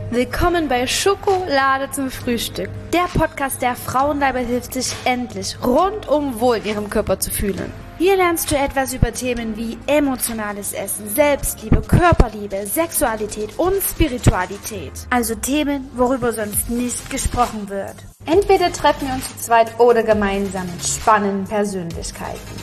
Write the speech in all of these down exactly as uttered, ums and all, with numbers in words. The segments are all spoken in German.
Willkommen bei Schokolade zum Frühstück, der Podcast, der Frauen dabei hilft, sich endlich rundum wohl in ihrem Körper zu fühlen. Hier lernst du etwas über Themen wie emotionales Essen, Selbstliebe, Körperliebe, Sexualität und Spiritualität. Also Themen, worüber sonst nicht gesprochen wird. Entweder treffen wir uns zu zweit oder gemeinsam mit spannenden Persönlichkeiten.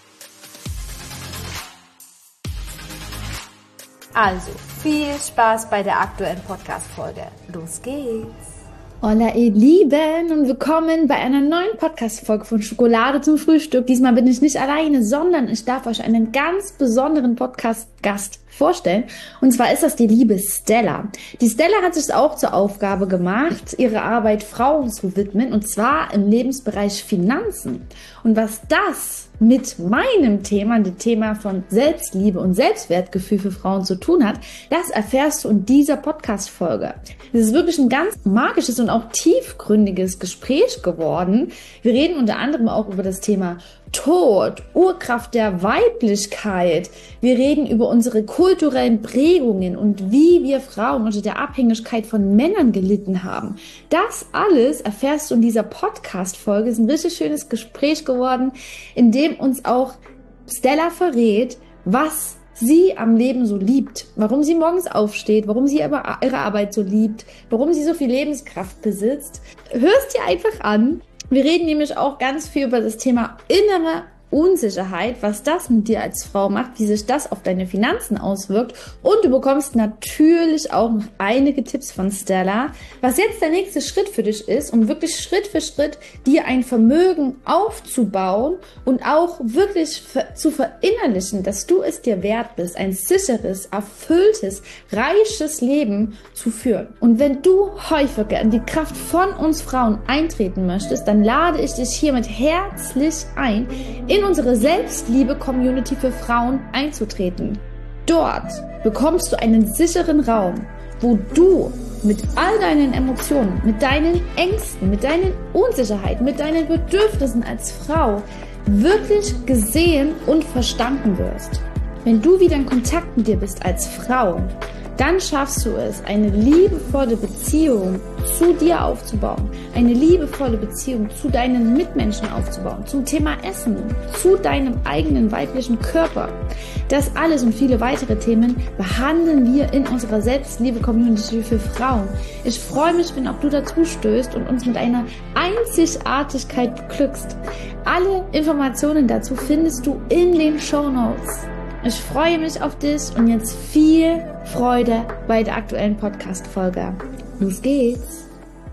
Also, viel Spaß bei der aktuellen Podcast-Folge. Los geht's! Hola ihr Lieben und willkommen bei einer neuen Podcast-Folge von Schokolade zum Frühstück. Diesmal bin ich nicht alleine, sondern ich darf euch einen ganz besonderen Podcast-Gast vorstellen. Und zwar ist das die liebe Stella. Die Stella hat sich auch zur Aufgabe gemacht, ihre Arbeit Frauen zu widmen, und zwar im Lebensbereich Finanzen. Und was das mit meinem Thema, dem Thema von Selbstliebe und Selbstwertgefühl für Frauen zu tun hat, das erfährst du in dieser Podcast-Folge. Es ist wirklich ein ganz magisches und auch tiefgründiges Gespräch geworden. Wir reden unter anderem auch über das Thema Tod, Urkraft der Weiblichkeit. Wir reden über unsere kulturellen Prägungen und wie wir Frauen unter der Abhängigkeit von Männern gelitten haben. Das alles erfährst du in dieser Podcast-Folge. Es ist ein richtig schönes Gespräch geworden, in dem uns auch Stella verrät, was sie am Leben so liebt, warum sie morgens aufsteht, warum sie ihre Arbeit so liebt, warum sie so viel Lebenskraft besitzt. Hörst dir einfach an. Wir reden nämlich auch ganz viel über das Thema innere Unsicherheit, was das mit dir als Frau macht, wie sich das auf deine Finanzen auswirkt, und du bekommst natürlich auch noch einige Tipps von Stella, was jetzt der nächste Schritt für dich ist, um wirklich Schritt für Schritt dir ein Vermögen aufzubauen und auch wirklich zu verinnerlichen, dass du es dir wert bist, ein sicheres, erfülltes, reiches Leben zu führen. Und wenn du häufiger in die Kraft von uns Frauen eintreten möchtest, dann lade ich dich hiermit herzlich ein, in unsere Selbstliebe-Community für Frauen einzutreten. Dort bekommst du einen sicheren Raum, wo du mit all deinen Emotionen, mit deinen Ängsten, mit deinen Unsicherheiten, mit deinen Bedürfnissen als Frau wirklich gesehen und verstanden wirst. Wenn du wieder in Kontakt mit dir bist als Frau, dann schaffst du es, eine liebevolle Beziehung zu dir aufzubauen, eine liebevolle Beziehung zu deinen Mitmenschen aufzubauen, zum Thema Essen, zu deinem eigenen weiblichen Körper. Das alles und viele weitere Themen behandeln wir in unserer Selbstliebe-Community für Frauen. Ich freue mich, wenn auch du dazu stößt und uns mit einer Einzigartigkeit beglückst. Alle Informationen dazu findest du in den Shownotes. Ich freue mich auf dich und jetzt viel Freude bei der aktuellen Podcast-Folge. Los geht's!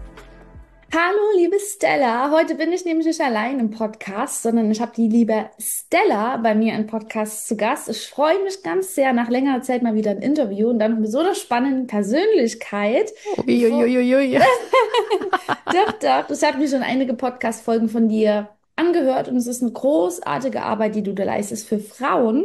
Hallo, liebe Stella. Heute bin ich nämlich nicht allein im Podcast, sondern ich habe die liebe Stella bei mir im Podcast zu Gast. Ich freue mich ganz sehr, nach längerer Zeit mal wieder ein Interview und dann mit so einer spannenden Persönlichkeit. Uiuiuiui. Doch, doch. Ich habe mir schon einige Podcast-Folgen von dir angehört und es ist eine großartige Arbeit, die du da leistest für Frauen.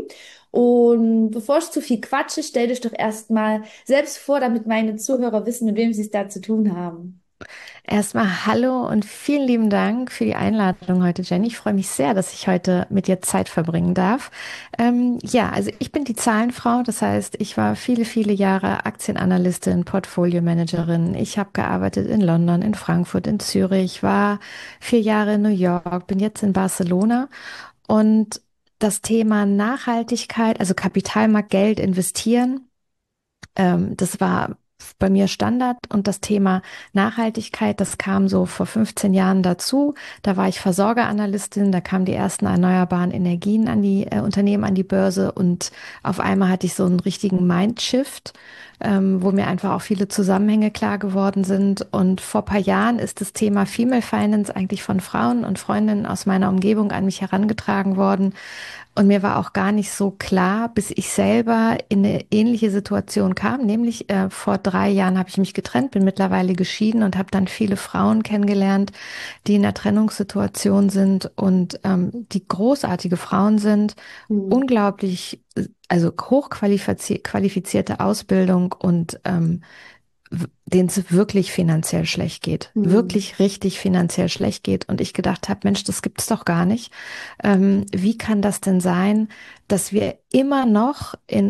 Und bevor ich zu viel quatsche, stell dich doch erstmal selbst vor, damit meine Zuhörer wissen, mit wem sie es da zu tun haben. Erstmal hallo und vielen lieben Dank für die Einladung heute, Jenny. Ich freue mich sehr, dass ich heute mit dir Zeit verbringen darf. Ähm, ja, also ich bin die Zahlenfrau, das heißt, ich war viele, viele Jahre Aktienanalystin, Portfolio-Managerin. Ich habe gearbeitet in London, in Frankfurt, in Zürich, war vier Jahre in New York, bin jetzt in Barcelona, und das Thema Nachhaltigkeit, also Kapitalmarkt, Geld investieren, ähm, das war bei mir Standard, und das Thema Nachhaltigkeit, das kam so vor fünfzehn Jahren dazu. Da war ich Versorgeranalystin, da kamen die ersten erneuerbaren Energien an die äh, Unternehmen an die Börse, und auf einmal hatte ich so einen richtigen Mindshift, ähm, wo mir einfach auch viele Zusammenhänge klar geworden sind. Und vor paar Jahren ist das Thema Female Finance eigentlich von Frauen und Freundinnen aus meiner Umgebung an mich herangetragen worden. Und mir war auch gar nicht so klar, bis ich selber in eine ähnliche Situation kam, nämlich äh, vor drei Jahren habe ich mich getrennt, bin mittlerweile geschieden und habe dann viele Frauen kennengelernt, die in einer Trennungssituation sind und ähm, die großartige Frauen sind, mhm. unglaublich, also hochqualifizierte Ausbildung und ähm, denen es wirklich finanziell schlecht geht, mhm. wirklich richtig finanziell schlecht geht. Und ich gedacht habe, Mensch, das gibt's doch gar nicht. Ähm, wie kann das denn sein, dass wir immer noch in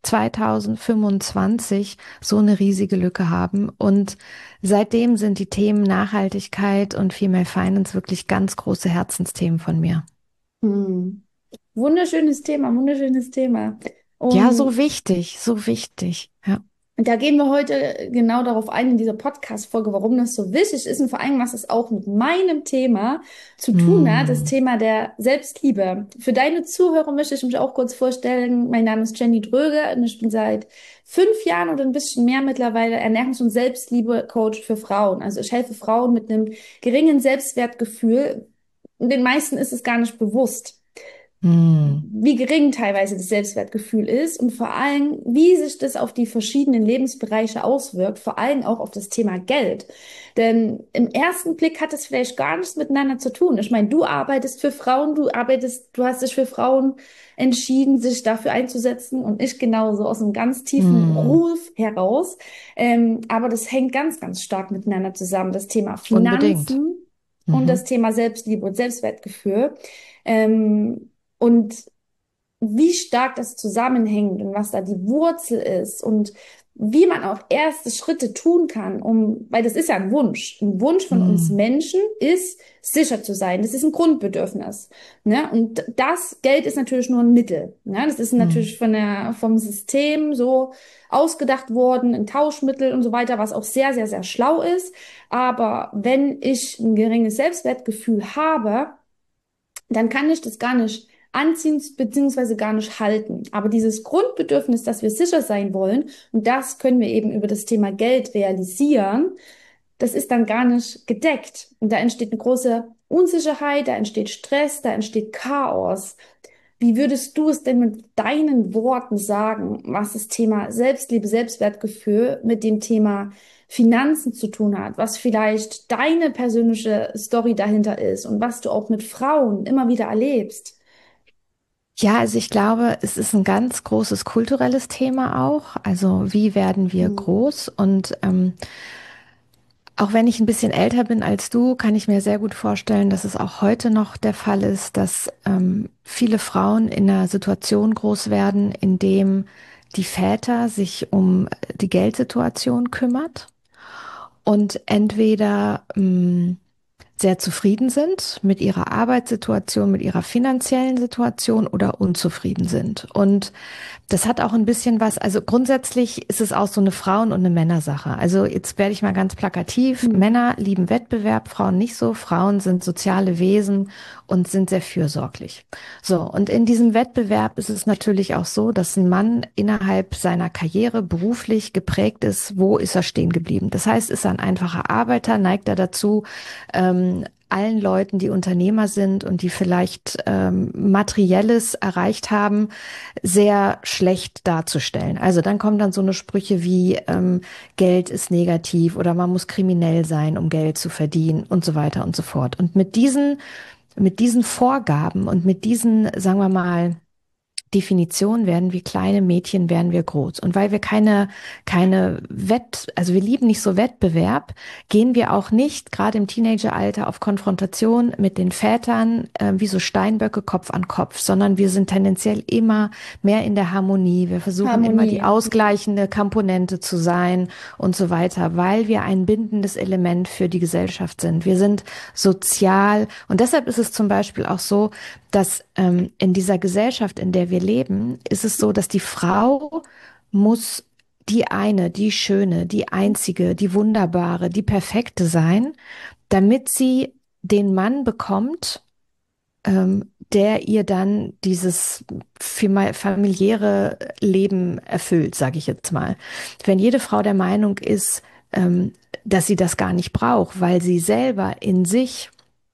zwanzig fünfundzwanzig so eine riesige Lücke haben. Und seitdem sind die Themen Nachhaltigkeit und Female Finance wirklich ganz große Herzensthemen von mir. Hm. Wunderschönes Thema, wunderschönes Thema. Ja, Und so wichtig, so wichtig. Ja. da gehen wir heute genau darauf ein in dieser Podcast-Folge, warum das so wichtig ist und vor allem, was es auch mit meinem Thema zu tun hat, das Hm. Thema der Selbstliebe. Für deine Zuhörer möchte ich mich auch kurz vorstellen. Mein Name ist Jenny Dröge und ich bin seit fünf Jahren oder ein bisschen mehr mittlerweile Ernährungs- und Selbstliebe-Coach für Frauen. Also ich helfe Frauen mit einem geringen Selbstwertgefühl. Und den meisten ist es gar nicht bewusst, Hm. wie gering teilweise das Selbstwertgefühl ist und vor allem, wie sich das auf die verschiedenen Lebensbereiche auswirkt, vor allem auch auf das Thema Geld. Denn im ersten Blick hat es vielleicht gar nichts miteinander zu tun. Ich meine, du arbeitest für Frauen, du arbeitest, du hast dich für Frauen entschieden, sich dafür einzusetzen und ich genauso aus einem ganz tiefen Hm. Ruf heraus. Ähm, aber das hängt ganz, ganz stark miteinander zusammen. Das Thema Unbedingt. Finanzen und das Mhm. Thema Selbstliebe und Selbstwertgefühl. Ähm, und wie stark das zusammenhängt und was da die Wurzel ist und wie man auch erste Schritte tun kann, um, weil das ist ja ein Wunsch. Ein Wunsch von uns Hm. Menschen ist, sicher zu sein. Das ist ein Grundbedürfnis. Ne? Und das Geld ist natürlich nur ein Mittel. Ne? Das ist Hm. natürlich von der, vom System so ausgedacht worden, ein Tauschmittel und so weiter, was auch sehr, sehr, sehr schlau ist. Aber wenn ich ein geringes Selbstwertgefühl habe, dann kann ich das gar nicht anziehen beziehungsweise gar nicht halten. Aber dieses Grundbedürfnis, dass wir sicher sein wollen, und das können wir eben über das Thema Geld realisieren, das ist dann gar nicht gedeckt. Und da entsteht eine große Unsicherheit, da entsteht Stress, da entsteht Chaos. Wie würdest du es denn mit deinen Worten sagen, was das Thema Selbstliebe, Selbstwertgefühl mit dem Thema Finanzen zu tun hat, was vielleicht deine persönliche Story dahinter ist und was du auch mit Frauen immer wieder erlebst? Ja, also ich glaube, es ist ein ganz großes kulturelles Thema auch. Also wie werden wir Hm. groß? Und ähm, auch wenn ich ein bisschen älter bin als du, kann ich mir sehr gut vorstellen, dass es auch heute noch der Fall ist, dass ähm, viele Frauen in einer Situation groß werden, in dem die Väter sich um die Geldsituation kümmert und entweder ähm, sehr zufrieden sind mit ihrer Arbeitssituation, mit ihrer finanziellen Situation oder unzufrieden sind. Und das hat auch ein bisschen was, also grundsätzlich ist es auch so eine Frauen- und eine Männersache. Also jetzt werde ich mal ganz plakativ. Hm. Männer lieben Wettbewerb, Frauen nicht so. Frauen sind soziale Wesen und sind sehr fürsorglich. So, und in diesem Wettbewerb ist es natürlich auch so, dass ein Mann innerhalb seiner Karriere beruflich geprägt ist, wo ist er stehen geblieben. Das heißt, ist er ein einfacher Arbeiter, neigt er dazu, ähm, allen Leuten, die Unternehmer sind und die vielleicht ähm, Materielles erreicht haben, sehr schlecht darzustellen. Also dann kommen dann so eine Sprüche wie ähm, Geld ist negativ oder man muss kriminell sein, um Geld zu verdienen und so weiter und so fort. Und mit diesen, mit diesen Vorgaben und mit diesen, sagen wir mal, Definition werden wir kleine Mädchen, werden wir groß. Und weil wir keine, keine Wett, also wir lieben nicht so Wettbewerb, gehen wir auch nicht, gerade im Teenageralter, auf Konfrontation mit den Vätern, äh, wie so Steinböcke Kopf an Kopf, sondern wir sind tendenziell immer mehr in der Harmonie. Wir versuchen immer die Harmonie. ausgleichende Komponente zu sein und so weiter, weil wir ein bindendes Element für die Gesellschaft sind. Wir sind sozial und deshalb ist es zum Beispiel auch so, dass ähm, in dieser Gesellschaft, in der wir leben, ist es so, dass die Frau muss die eine, die schöne, die einzige, die wunderbare, die perfekte sein, damit sie den Mann bekommt, ähm, der ihr dann dieses fama- familiäre Leben erfüllt, sage ich jetzt mal. Wenn jede Frau der Meinung ist, ähm, dass sie das gar nicht braucht, weil sie selber in sich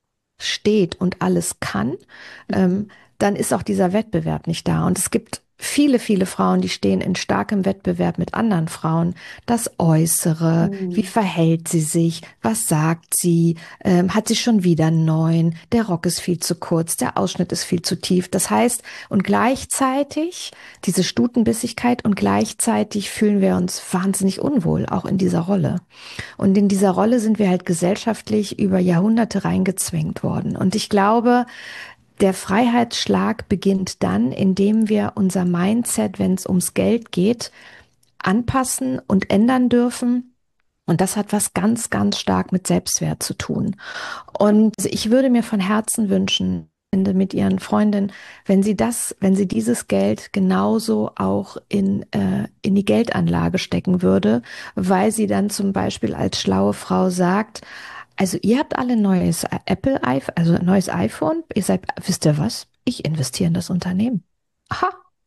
steht und alles kann, ähm, dann ist auch dieser Wettbewerb nicht da. Und es gibt viele, viele Frauen, die stehen in starkem Wettbewerb mit anderen Frauen. Das Äußere, wie Hm. verhält sie sich, was sagt sie, ähm, hat sie schon wieder einen neuen, der Rock ist viel zu kurz, der Ausschnitt ist viel zu tief. Das heißt, und gleichzeitig diese Stutenbissigkeit und gleichzeitig fühlen wir uns wahnsinnig unwohl, auch in dieser Rolle. Und in dieser Rolle sind wir halt gesellschaftlich über Jahrhunderte reingezwängt worden. Und ich glaube, der Freiheitsschlag beginnt dann, indem wir unser Mindset, wenn es ums Geld geht, anpassen und ändern dürfen. Und das hat was ganz, ganz stark mit Selbstwert zu tun. Und ich würde mir von Herzen wünschen, mit ihren Freundinnen, wenn sie das, wenn sie dieses Geld genauso auch in, äh, in die Geldanlage stecken würde, weil sie dann zum Beispiel als schlaue Frau sagt, also ihr habt alle neues Apple, also ein neues iPhone, ihr seid, wisst ihr was? Ich investiere in das Unternehmen. Aha,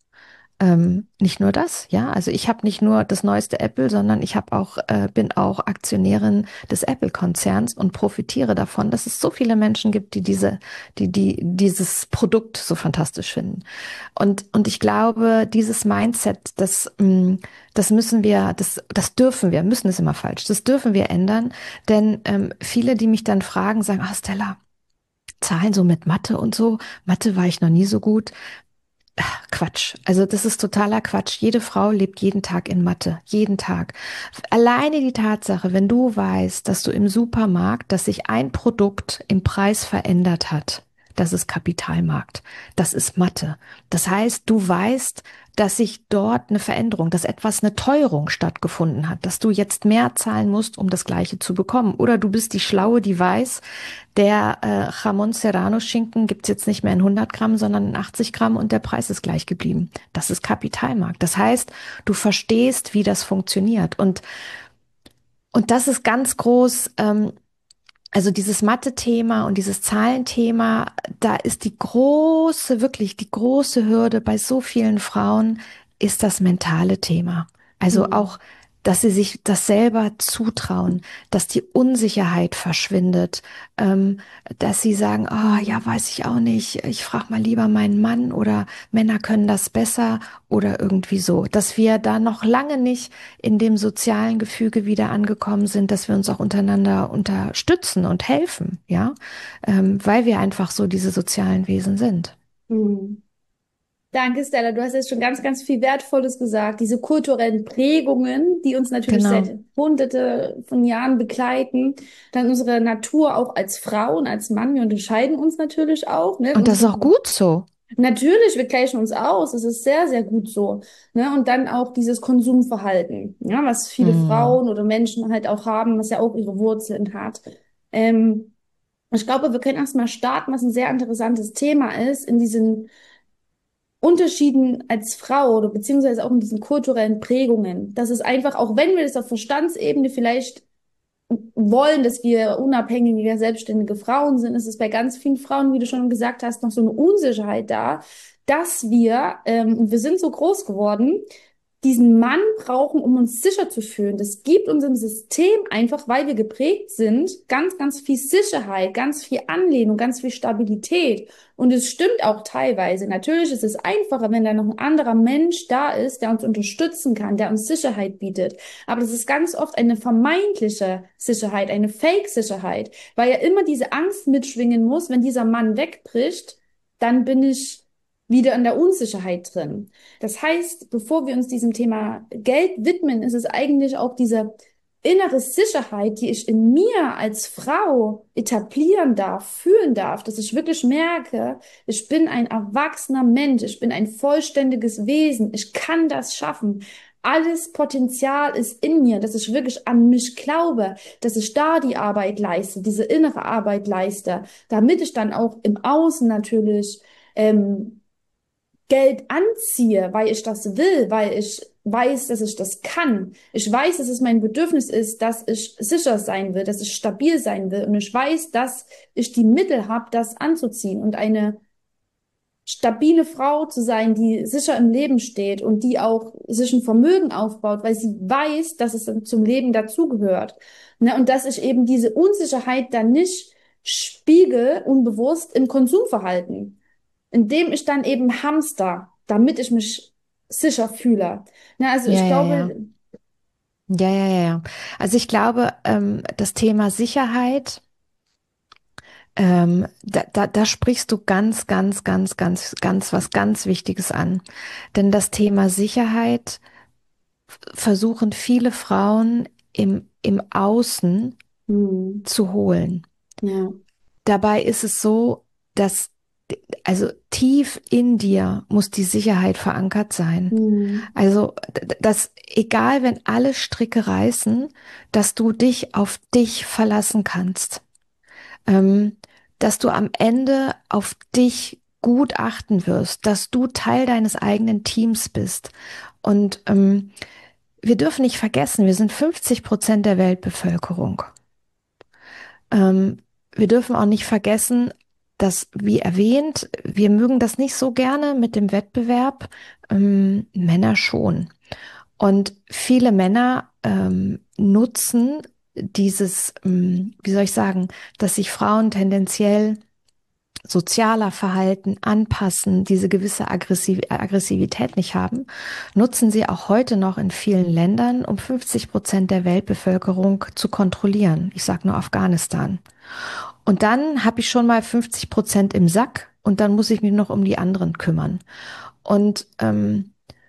ähm, nicht nur das, ja. Also ich habe nicht nur das neueste Apple, sondern ich habe auch, äh, bin auch Aktionärin des Apple-Konzerns und profitiere davon, dass es so viele Menschen gibt, die diese, die, die dieses Produkt so fantastisch finden. Und, und ich glaube, dieses Mindset, das, mh, das müssen wir, das, das dürfen wir, müssen ist immer falsch, das dürfen wir ändern. Denn ähm, viele, die mich dann fragen, sagen, ah, Stella, Zahlen so mit Mathe und so, Mathe war ich noch nie so gut. Quatsch. Also das ist totaler Quatsch. Jede Frau lebt jeden Tag in Mathe. Jeden Tag. Alleine die Tatsache, wenn du weißt, dass du im Supermarkt, dass sich ein Produkt im Preis verändert hat, das ist Kapitalmarkt. Das ist Mathe. Das heißt, du weißt, dass sich dort eine Veränderung, dass etwas, eine Teuerung stattgefunden hat, dass du jetzt mehr zahlen musst, um das Gleiche zu bekommen. Oder du bist die Schlaue, die weiß, der äh, Jamón Serrano Schinken gibt's jetzt nicht mehr in hundert Gramm, sondern in achtzig Gramm und der Preis ist gleich geblieben. Das ist Kapitalmarkt. Das heißt, du verstehst, wie das funktioniert. Und, und das ist ganz groß, ähm, also dieses Mathe-Thema und dieses Zahlenthema, da ist die große, wirklich die große Hürde bei so vielen Frauen, ist das mentale Thema. Also Mhm. auch, dass sie sich das selber zutrauen, dass die Unsicherheit verschwindet, ähm, dass sie sagen, oh ja, weiß ich auch nicht, ich frage mal lieber meinen Mann oder Männer können das besser oder irgendwie so, dass wir da noch lange nicht in dem sozialen Gefüge wieder angekommen sind, dass wir uns auch untereinander unterstützen und helfen, ja, ähm, weil wir einfach so diese sozialen Wesen sind. Mhm. Danke, Stella. Du hast jetzt schon ganz, ganz viel Wertvolles gesagt. Diese kulturellen Prägungen, die uns natürlich Genau. seit hunderte von Jahren begleiten. Dann unsere Natur auch als Frauen, als Mann. Wir unterscheiden uns natürlich auch, ne? Und das ist Unsere, auch gut so. natürlich, wir gleichen uns aus. Das ist sehr, sehr gut so. Ne? Und dann auch dieses Konsumverhalten, ja, was viele Hm. Frauen oder Menschen halt auch haben, was ja auch ihre Wurzeln hat. Ähm, Ich glaube, wir können erstmal starten, was ein sehr interessantes Thema ist, in diesen Unterschieden als Frau oder beziehungsweise auch in diesen kulturellen Prägungen. Das ist einfach, auch wenn wir das auf Verstandsebene vielleicht wollen, dass wir unabhängige, selbstständige Frauen sind, ist es bei ganz vielen Frauen, wie du schon gesagt hast, noch so eine Unsicherheit da, dass wir, ähm, wir sind so groß geworden, diesen Mann brauchen, um uns sicher zu fühlen. Das gibt unserem System einfach, weil wir geprägt sind, ganz, ganz viel Sicherheit, ganz viel Anlehnung, ganz viel Stabilität. Und es stimmt auch teilweise. Natürlich ist es einfacher, wenn da noch ein anderer Mensch da ist, der uns unterstützen kann, der uns Sicherheit bietet. Aber das ist ganz oft eine vermeintliche Sicherheit, eine Fake-Sicherheit, weil ja immer diese Angst mitschwingen muss, wenn dieser Mann wegbricht, dann bin ich wieder in der Unsicherheit drin. Das heißt, bevor wir uns diesem Thema Geld widmen, ist es eigentlich auch diese innere Sicherheit, die ich in mir als Frau etablieren darf, fühlen darf, dass ich wirklich merke, ich bin ein erwachsener Mensch, ich bin ein vollständiges Wesen, ich kann das schaffen. Alles Potenzial ist in mir, dass ich wirklich an mich glaube, dass ich da die Arbeit leiste, diese innere Arbeit leiste, damit ich dann auch im Außen natürlich ähm, Geld anziehe, weil ich das will, weil ich weiß, dass ich das kann. Ich weiß, dass es mein Bedürfnis ist, dass ich sicher sein will, dass ich stabil sein will. Und ich weiß, dass ich die Mittel habe, das anzuziehen und eine stabile Frau zu sein, die sicher im Leben steht und die auch sich ein Vermögen aufbaut, weil sie weiß, dass es dann zum Leben dazugehört. Ne? Und dass ich eben diese Unsicherheit dann nicht spiegel unbewusst im Konsumverhalten, indem ich dann eben hamster, damit ich mich sicher fühle. Na, also Ja, ich ja, ja. glaube, Ja, ja, ja, ja. Also ich glaube, ähm, das Thema Sicherheit, ähm, da, da, da sprichst du ganz, ganz, ganz, ganz, ganz was ganz Wichtiges an. Denn das Thema Sicherheit versuchen viele Frauen im, im Außen hm, zu holen. ja, Dabei ist es so, dass Also tief in dir muss die Sicherheit verankert sein. Mhm. Also, d- dass egal, wenn alle Stricke reißen, dass du dich auf dich verlassen kannst. Ähm, dass du am Ende auf dich gut achten wirst, dass du Teil deines eigenen Teams bist. Und ähm, wir dürfen nicht vergessen, wir sind fünfzig Prozent der Weltbevölkerung. Ähm, wir dürfen auch nicht vergessen, dass, wie erwähnt, wir mögen das nicht so gerne mit dem Wettbewerb, ähm, Männer schon. Und viele Männer ähm, nutzen dieses, ähm, wie soll ich sagen, dass sich Frauen tendenziell sozialer verhalten, anpassen, diese gewisse Aggressiv Aggressivität nicht haben, nutzen sie auch heute noch in vielen Ländern, um fünfzig Prozent der Weltbevölkerung zu kontrollieren. Ich sage nur Afghanistan. Und dann habe ich schon mal fünfzig Prozent im Sack und dann muss ich mich noch um die anderen kümmern. Und ähm,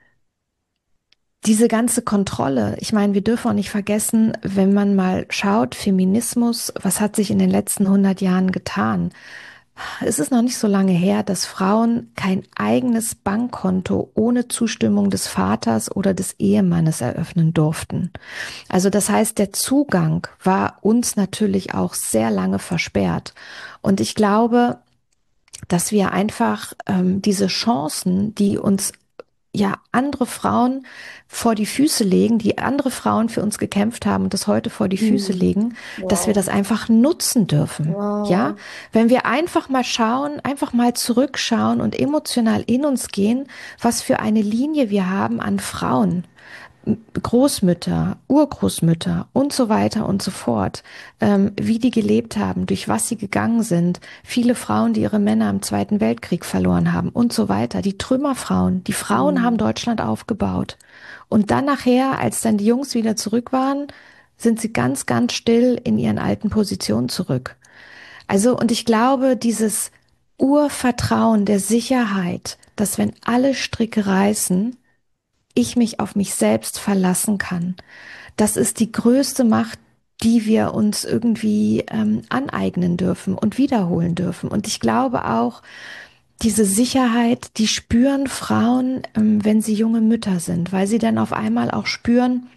diese ganze Kontrolle, ich meine, wir dürfen auch nicht vergessen, wenn man mal schaut, Feminismus, was hat sich in den letzten hundert Jahren getan? Es ist noch nicht so lange her, dass Frauen kein eigenes Bankkonto ohne Zustimmung des Vaters oder des Ehemannes eröffnen durften. Also das heißt, der Zugang war uns natürlich auch sehr lange versperrt. Und ich glaube, dass wir einfach ähm, diese Chancen, die uns ja andere Frauen vor die Füße legen, die andere Frauen für uns gekämpft haben und das heute vor die Füße Mhm. legen, dass wir Wow. das einfach nutzen dürfen. Ja, Wow. wenn wir einfach mal schauen, einfach mal zurückschauen und emotional in uns gehen, was für eine Linie wir haben an Frauen. Großmütter, Urgroßmütter und so weiter und so fort, ähm, wie die gelebt haben, durch was sie gegangen sind, viele Frauen, die ihre Männer im Zweiten Weltkrieg verloren haben und so weiter, die Trümmerfrauen, die Frauen haben Mhm. Deutschland aufgebaut. Und dann nachher, als dann die Jungs wieder zurück waren, sind sie ganz, ganz still in ihren alten Positionen zurück. Also, und ich glaube, dieses Urvertrauen der Sicherheit, dass wenn alle Stricke reißen, ich mich auf mich selbst verlassen kann. Das ist die größte Macht, die wir uns irgendwie ähm, aneignen dürfen und wiederholen dürfen. Und ich glaube auch, diese Sicherheit, die spüren Frauen, ähm, wenn sie junge Mütter sind, weil sie dann auf einmal auch spüren,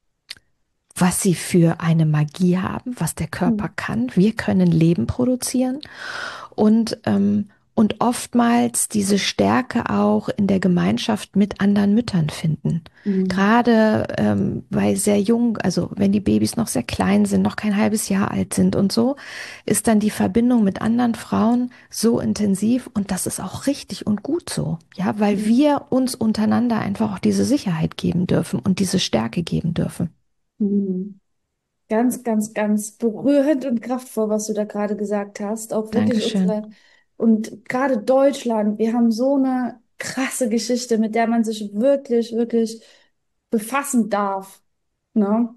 was sie für eine Magie haben, was der Körper Mhm. kann. Wir können Leben produzieren und, ähm, und oftmals diese Stärke auch in der Gemeinschaft mit anderen Müttern finden. Mhm. Gerade ähm, bei sehr jung, also wenn die Babys noch sehr klein sind, noch kein halbes Jahr alt sind und so, ist dann die Verbindung mit anderen Frauen so intensiv und das ist auch richtig und gut so, ja, weil Mhm. wir uns untereinander einfach auch diese Sicherheit geben dürfen und diese Stärke geben dürfen. Mhm. Ganz, ganz, ganz berührend und kraftvoll, was du da gerade gesagt hast. Auch wirklich Dankeschön. unsere, und gerade Deutschland, wir haben so eine krasse Geschichte, mit der man sich wirklich, wirklich befassen darf. Ne?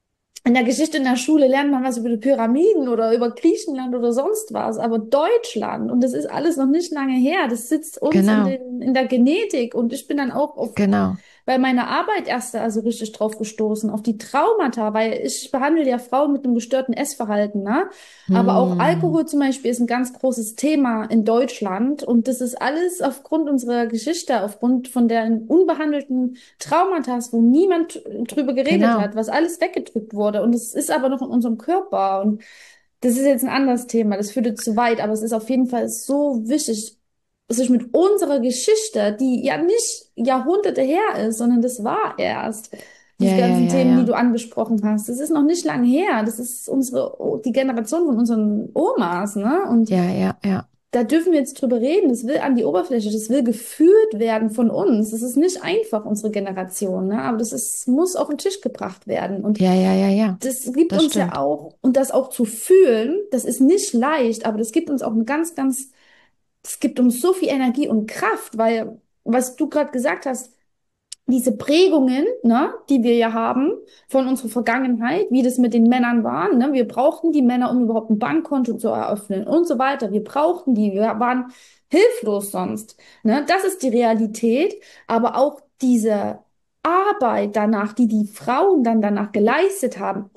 In der Geschichte in der Schule lernt man was über die Pyramiden oder über Griechenland oder sonst was, aber Deutschland, und das ist alles noch nicht lange her, das sitzt uns in Genau, den, in der Genetik und ich bin dann auch auf genau. bei meiner Arbeit erst da also richtig drauf gestoßen, auf die Traumata, weil ich behandle ja Frauen mit einem gestörten Essverhalten, ne? Aber auch Hm. Alkohol zum Beispiel ist ein ganz großes Thema in Deutschland und das ist alles aufgrund unserer Geschichte, aufgrund von der unbehandelten Traumata, wo niemand drüber geredet Genau. hat, was alles weggedrückt wurde und es ist aber noch in unserem Körper und das ist jetzt ein anderes Thema, das führt jetzt zu weit, aber es ist auf jeden Fall so wichtig, sich mit unserer Geschichte, die ja nicht Jahrhunderte her ist, sondern das war erst. Diese Ja, ja, ganzen ja, Themen, die ja. du angesprochen hast, das ist noch nicht lange her. Das ist unsere, die Generation von unseren Omas, ne? Und Ja, ja, ja. da dürfen wir jetzt drüber reden. Das will an die Oberfläche, das will geführt werden von uns. Das ist nicht einfach, unsere Generation, ne? Aber das ist, muss auf den Tisch gebracht werden. Und Ja, ja, ja, ja. das gibt Das uns ja stimmt. auch, und das auch zu fühlen, das ist nicht leicht, aber das gibt uns auch eine ganz, ganz, es gibt uns so viel Energie und Kraft, weil, was du gerade gesagt hast, diese Prägungen, ne, die wir ja haben von unserer Vergangenheit, wie das mit den Männern war, ne, wir brauchten die Männer, um überhaupt ein Bankkonto zu eröffnen und so weiter. Wir brauchten die, wir waren hilflos sonst, ne, das ist die Realität, aber auch diese Arbeit danach, die die Frauen dann danach geleistet haben, um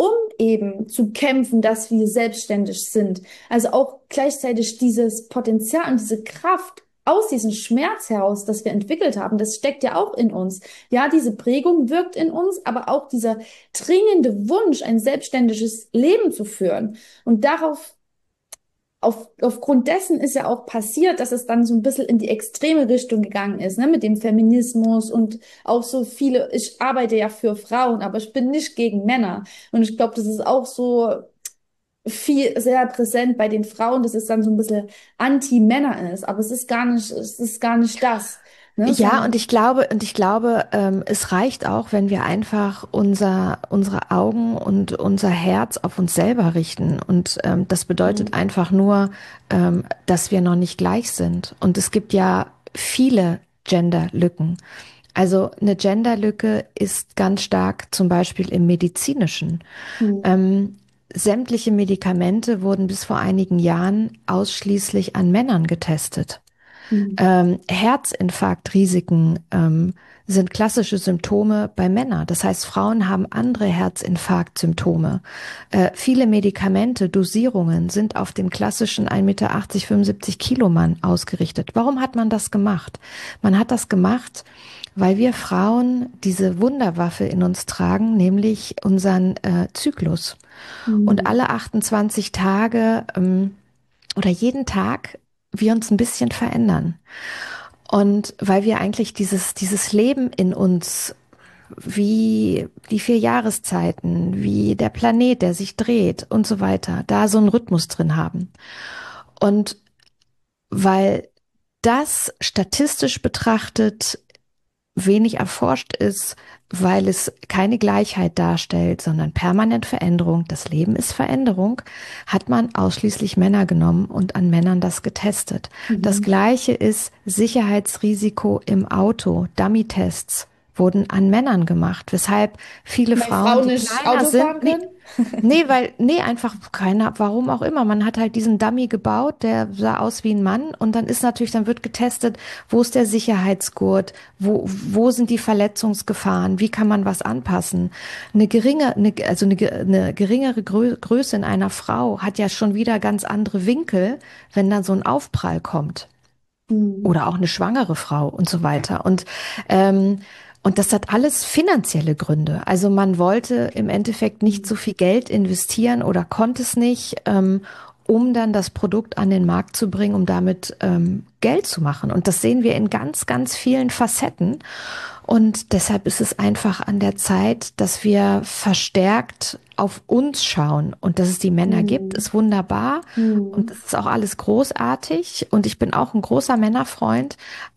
eben zu kämpfen, dass wir selbstständig sind. Also auch gleichzeitig dieses Potenzial und diese Kraft aus diesem Schmerz heraus, das wir entwickelt haben, das steckt ja auch in uns. Ja, diese Prägung wirkt in uns, aber auch dieser dringende Wunsch, ein selbstständiges Leben zu führen. Und darauf Auf, aufgrund dessen ist ja auch passiert, dass es dann so ein bisschen in die extreme Richtung gegangen ist, ne, mit dem Feminismus und auch so viele, ich arbeite ja für Frauen, aber ich bin nicht gegen Männer. Und ich glaube, das ist auch so viel, sehr präsent bei den Frauen, dass es dann so ein bisschen Anti-Männer ist. Aber es ist gar nicht, es ist gar nicht das, ne, Ja, und sondern, ich glaube, und ich glaube, ähm, es reicht auch, wenn wir einfach unser, unsere Augen und unser Herz auf uns selber richten. Und ähm, das bedeutet Mhm. einfach nur, ähm, dass wir noch nicht gleich sind. Und es gibt ja viele Genderlücken. Also eine Genderlücke ist ganz stark zum Beispiel im Medizinischen. Mhm. Ähm, sämtliche Medikamente wurden bis vor einigen Jahren ausschließlich an Männern getestet. Mhm. Ähm, Herzinfarktrisiken ähm, sind klassische Symptome bei Männern. Das heißt, Frauen haben andere Herzinfarktsymptome. Äh, viele Medikamente, Dosierungen sind auf den klassischen ein Meter achtzig, fünfundsiebzig Kilo Mann ausgerichtet. Warum hat man das gemacht? Man hat das gemacht, weil wir Frauen diese Wunderwaffe in uns tragen, nämlich unseren äh, Zyklus. Und Mhm. alle achtundzwanzig Tage ähm, oder jeden Tag wir uns ein bisschen verändern. Und weil wir eigentlich dieses, dieses Leben in uns, wie die vier Jahreszeiten, wie der Planet, der sich dreht und so weiter, da so einen Rhythmus drin haben. Und weil das statistisch betrachtet wenig erforscht ist, weil es keine Gleichheit darstellt, sondern permanent Veränderung. Das Leben ist Veränderung, hat man ausschließlich Männer genommen und an Männern das getestet. Das Mhm. Gleiche ist Sicherheitsrisiko im Auto. Dummy-Tests wurden an Männern gemacht, weshalb viele Weil Frauen, Frauen die nicht kleiner Auto fahren sind, nee, können? nee, weil, nee, einfach keiner, warum auch immer. Man hat halt diesen Dummy gebaut, der sah aus wie ein Mann und dann ist natürlich, dann wird getestet, wo ist der Sicherheitsgurt, wo, wo sind die Verletzungsgefahren, wie kann man was anpassen. Eine geringe, eine, also eine, eine geringere Grö Größe in einer Frau hat ja schon wieder ganz andere Winkel, wenn dann so ein Aufprall kommt Mhm. oder auch eine schwangere Frau und so weiter. Und, ähm, und das hat alles finanzielle Gründe. Also man wollte im Endeffekt nicht so viel Geld investieren oder konnte es nicht, ähm, um dann das Produkt an den Markt zu bringen, um damit ähm, Geld zu machen. Und das sehen wir in ganz, ganz vielen Facetten. Und deshalb ist es einfach an der Zeit, dass wir verstärkt auf uns schauen. Und dass es die Männer gibt, Mhm. ist wunderbar. Und Mhm. das ist auch alles großartig. Und ich bin auch ein großer Männerfreund.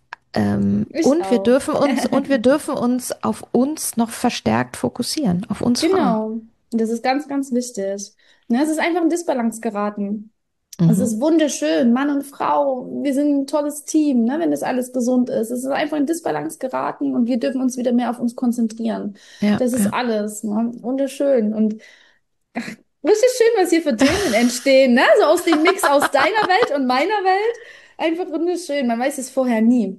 Ähm, Ich und wir auch. dürfen uns, und wir dürfen uns auf uns noch verstärkt fokussieren, auf uns Frauen. Genau. Und das ist ganz, ganz wichtig. Ne, es ist einfach ein Disbalance geraten. Es Mhm. ist wunderschön, Mann und Frau. Wir sind ein tolles Team, ne, wenn das alles gesund ist. Es ist einfach in Disbalance geraten und wir dürfen uns wieder mehr auf uns konzentrieren. Ja, Das ist ja. alles, ne? Wunderschön. Und richtig schön, was hier für Themen entstehen, ne? So aus dem Mix aus deiner Welt und meiner Welt. Einfach wunderschön. Man weiß es vorher nie.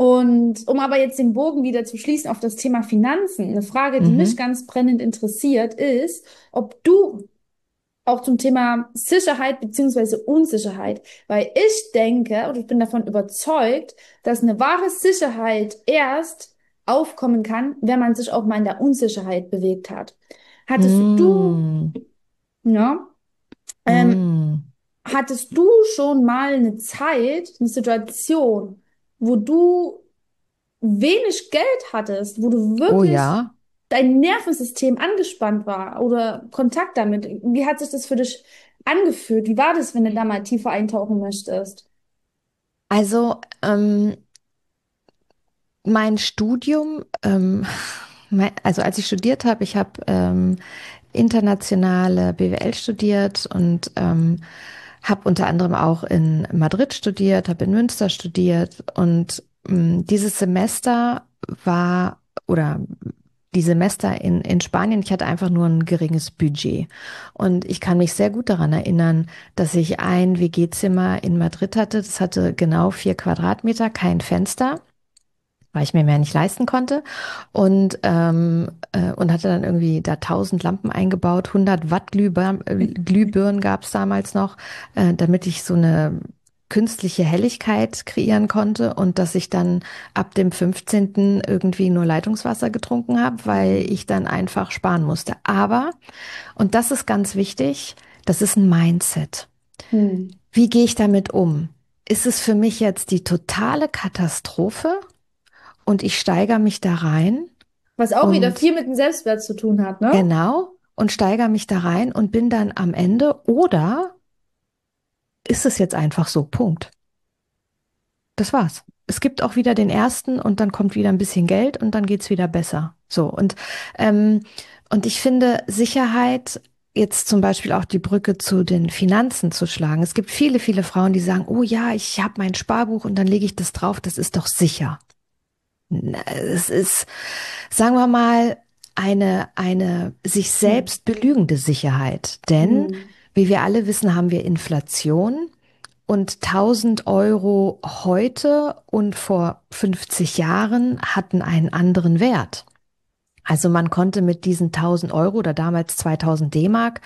Und um aber jetzt den Bogen wieder zu schließen auf das Thema Finanzen, eine Frage, die mich Mhm. ganz brennend interessiert, ist, ob du auch zum Thema Sicherheit beziehungsweise Unsicherheit, weil ich denke und ich bin davon überzeugt, dass eine wahre Sicherheit erst aufkommen kann, wenn man sich auch mal in der Unsicherheit bewegt hat. Hattest du, Mhm. ja, ähm, Mhm. hattest du schon mal eine Zeit, eine Situation, wo du wenig Geld hattest, wo du Oh wirklich ja. dein Nervensystem angespannt war oder Kontakt damit? Wie hat sich das für dich angefühlt? Wie war das, wenn du da mal tiefer eintauchen möchtest? Also, ähm, mein Studium, ähm, mein, also als ich studiert habe, ich habe ähm, internationale B W L studiert und ähm, habe unter anderem auch in Madrid studiert, habe in Münster studiert und ähm, dieses Semester war oder die Semester in, in Spanien, ich hatte einfach nur ein geringes Budget. Und ich kann mich sehr gut daran erinnern, dass ich ein W G-Zimmer in Madrid hatte. Das hatte genau vier Quadratmeter, kein Fenster. weil ich mir mehr nicht leisten konnte und, ähm, äh, und hatte dann irgendwie da tausend Lampen eingebaut, hundert Watt Glühbirnen, äh, Glühbirnen gab es damals noch, äh, damit ich so eine künstliche Helligkeit kreieren konnte und dass ich dann ab dem fünfzehnten irgendwie nur Leitungswasser getrunken habe, weil ich dann einfach sparen musste. Aber, und das ist ganz wichtig, das ist ein Mindset. Hm. Wie gehe ich damit um? Ist es für mich jetzt die totale Katastrophe und ich steigere mich da rein Was auch wieder und viel mit dem Selbstwert zu tun hat, ne? genau und steigere mich da rein und bin dann am Ende oder ist es jetzt einfach so? Punkt. Das war's. Es gibt auch wieder den ersten und dann kommt wieder ein bisschen Geld und dann geht's wieder besser. So und ähm, und ich finde Sicherheit jetzt zum Beispiel auch die Brücke zu den Finanzen zu schlagen. Es gibt viele, viele Frauen, die sagen, oh ja, ich habe mein Sparbuch und dann lege ich das drauf, das ist doch sicher. Na, es ist, sagen wir mal, eine, eine sich Hm. selbst belügende Sicherheit. Denn, Hm. wie wir alle wissen, haben wir Inflation und tausend Euro heute und vor fünfzig Jahren hatten einen anderen Wert. Also man konnte mit diesen tausend Euro oder damals zweitausend D-Mark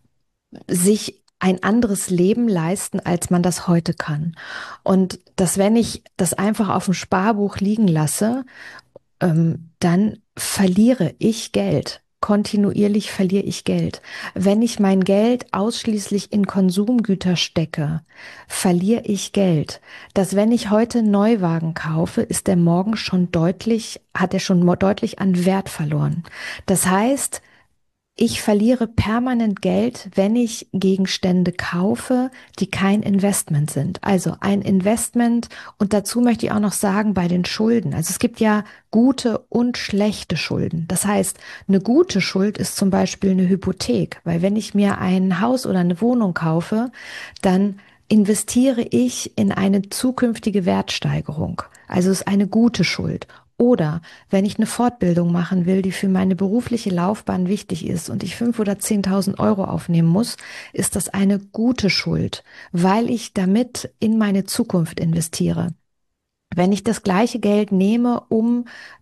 sich ein anderes Leben leisten, als man das heute kann. Und dass wenn ich das einfach auf dem Sparbuch liegen lasse, ähm, dann verliere ich Geld. Kontinuierlich verliere ich Geld. Wenn ich mein Geld ausschließlich in Konsumgüter stecke, verliere ich Geld. Dass wenn ich heute einen Neuwagen kaufe, ist der morgen schon deutlich, hat er schon mo- deutlich an Wert verloren. Das heißt, ich verliere permanent Geld, wenn ich Gegenstände kaufe, die kein Investment sind. Also ein Investment und dazu möchte ich auch noch sagen bei den Schulden. Also es gibt ja gute und schlechte Schulden. Das heißt, eine gute Schuld ist zum Beispiel eine Hypothek, weil wenn ich mir ein Haus oder eine Wohnung kaufe, dann investiere ich in eine zukünftige Wertsteigerung. Also es ist eine gute Schuld. Oder wenn ich eine Fortbildung machen will, die für meine berufliche Laufbahn wichtig ist und ich fünf oder zehntausend Euro aufnehmen muss, ist das eine gute Schuld, weil ich damit in meine Zukunft investiere. Wenn ich das gleiche Geld nehme, um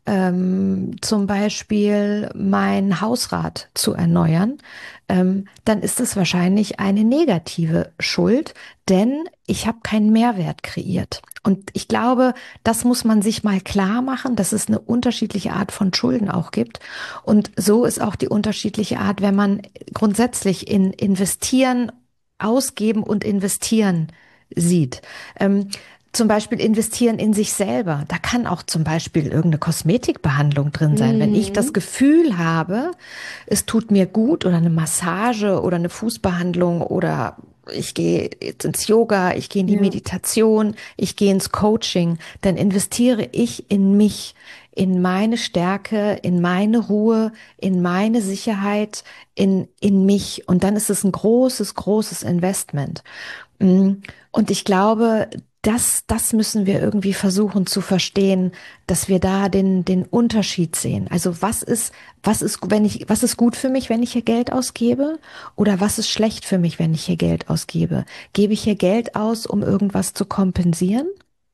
ähm, zum Beispiel mein Hausrat zu erneuern, ähm, dann ist es wahrscheinlich eine negative Schuld, denn ich habe keinen Mehrwert kreiert. Und ich glaube, das muss man sich mal klar machen, dass es eine unterschiedliche Art von Schulden auch gibt. Und so ist auch die unterschiedliche Art, wenn man grundsätzlich in investieren, ausgeben und investieren sieht. Ähm, zum Beispiel investieren in sich selber. Da kann auch zum Beispiel irgendeine Kosmetikbehandlung drin sein. Wenn ich das Hm. Gefühl habe, es tut mir gut oder eine Massage oder eine Fußbehandlung oder ich gehe jetzt ins Yoga, ich gehe in die Ja. Meditation, ich gehe ins Coaching, dann investiere ich in mich, in meine Stärke, in meine Ruhe, in meine Sicherheit, in, in mich. Und dann ist es ein großes, großes Investment. Mm, Und ich glaube, das, das müssen wir irgendwie versuchen zu verstehen, dass wir da den, den Unterschied sehen. Also was ist, was ist, wenn ich, was ist gut für mich, wenn ich hier Geld ausgebe? Oder was ist schlecht für mich, wenn ich hier Geld ausgebe? Gebe ich hier Geld aus, um irgendwas zu kompensieren?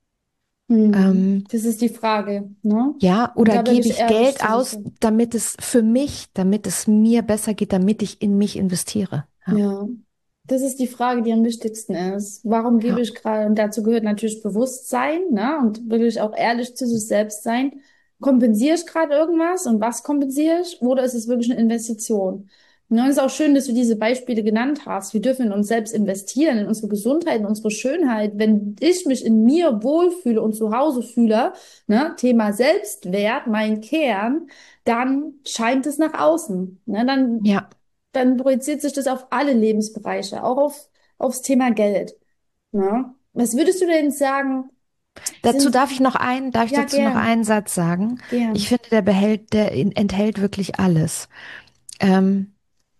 Hm. Ähm, Das ist die Frage, ne? ja, Und oder da gebe wirklich ich ehrlich Geld zu sich aus, sein. damit es für mich, damit es mir besser geht, damit ich in mich investiere? Ja, Ja. Das ist die Frage, die am wichtigsten ist. Warum gebe ja, ich gerade, und dazu gehört natürlich Bewusstsein, ne? Und wirklich auch ehrlich zu sich selbst sein. Kompensiere ich gerade irgendwas und was kompensiere ich? Oder ist es wirklich eine Investition? Ne, und es ist auch schön, dass du diese Beispiele genannt hast. Wir dürfen in uns selbst investieren, in unsere Gesundheit, in unsere Schönheit. Wenn ich mich in mir wohlfühle und zu Hause fühle, ne, Thema Selbstwert, mein Kern, dann scheint es nach außen. Ne, dann ja. dann projiziert sich das auf alle Lebensbereiche, auch auf, aufs Thema Geld. Ne? Was würdest du denn sagen, Dazu sind, darf ich noch einen, darf ich ja, dazu noch gern, einen Satz sagen? Ich gern. finde, der behält, der in- enthält wirklich alles. Ähm,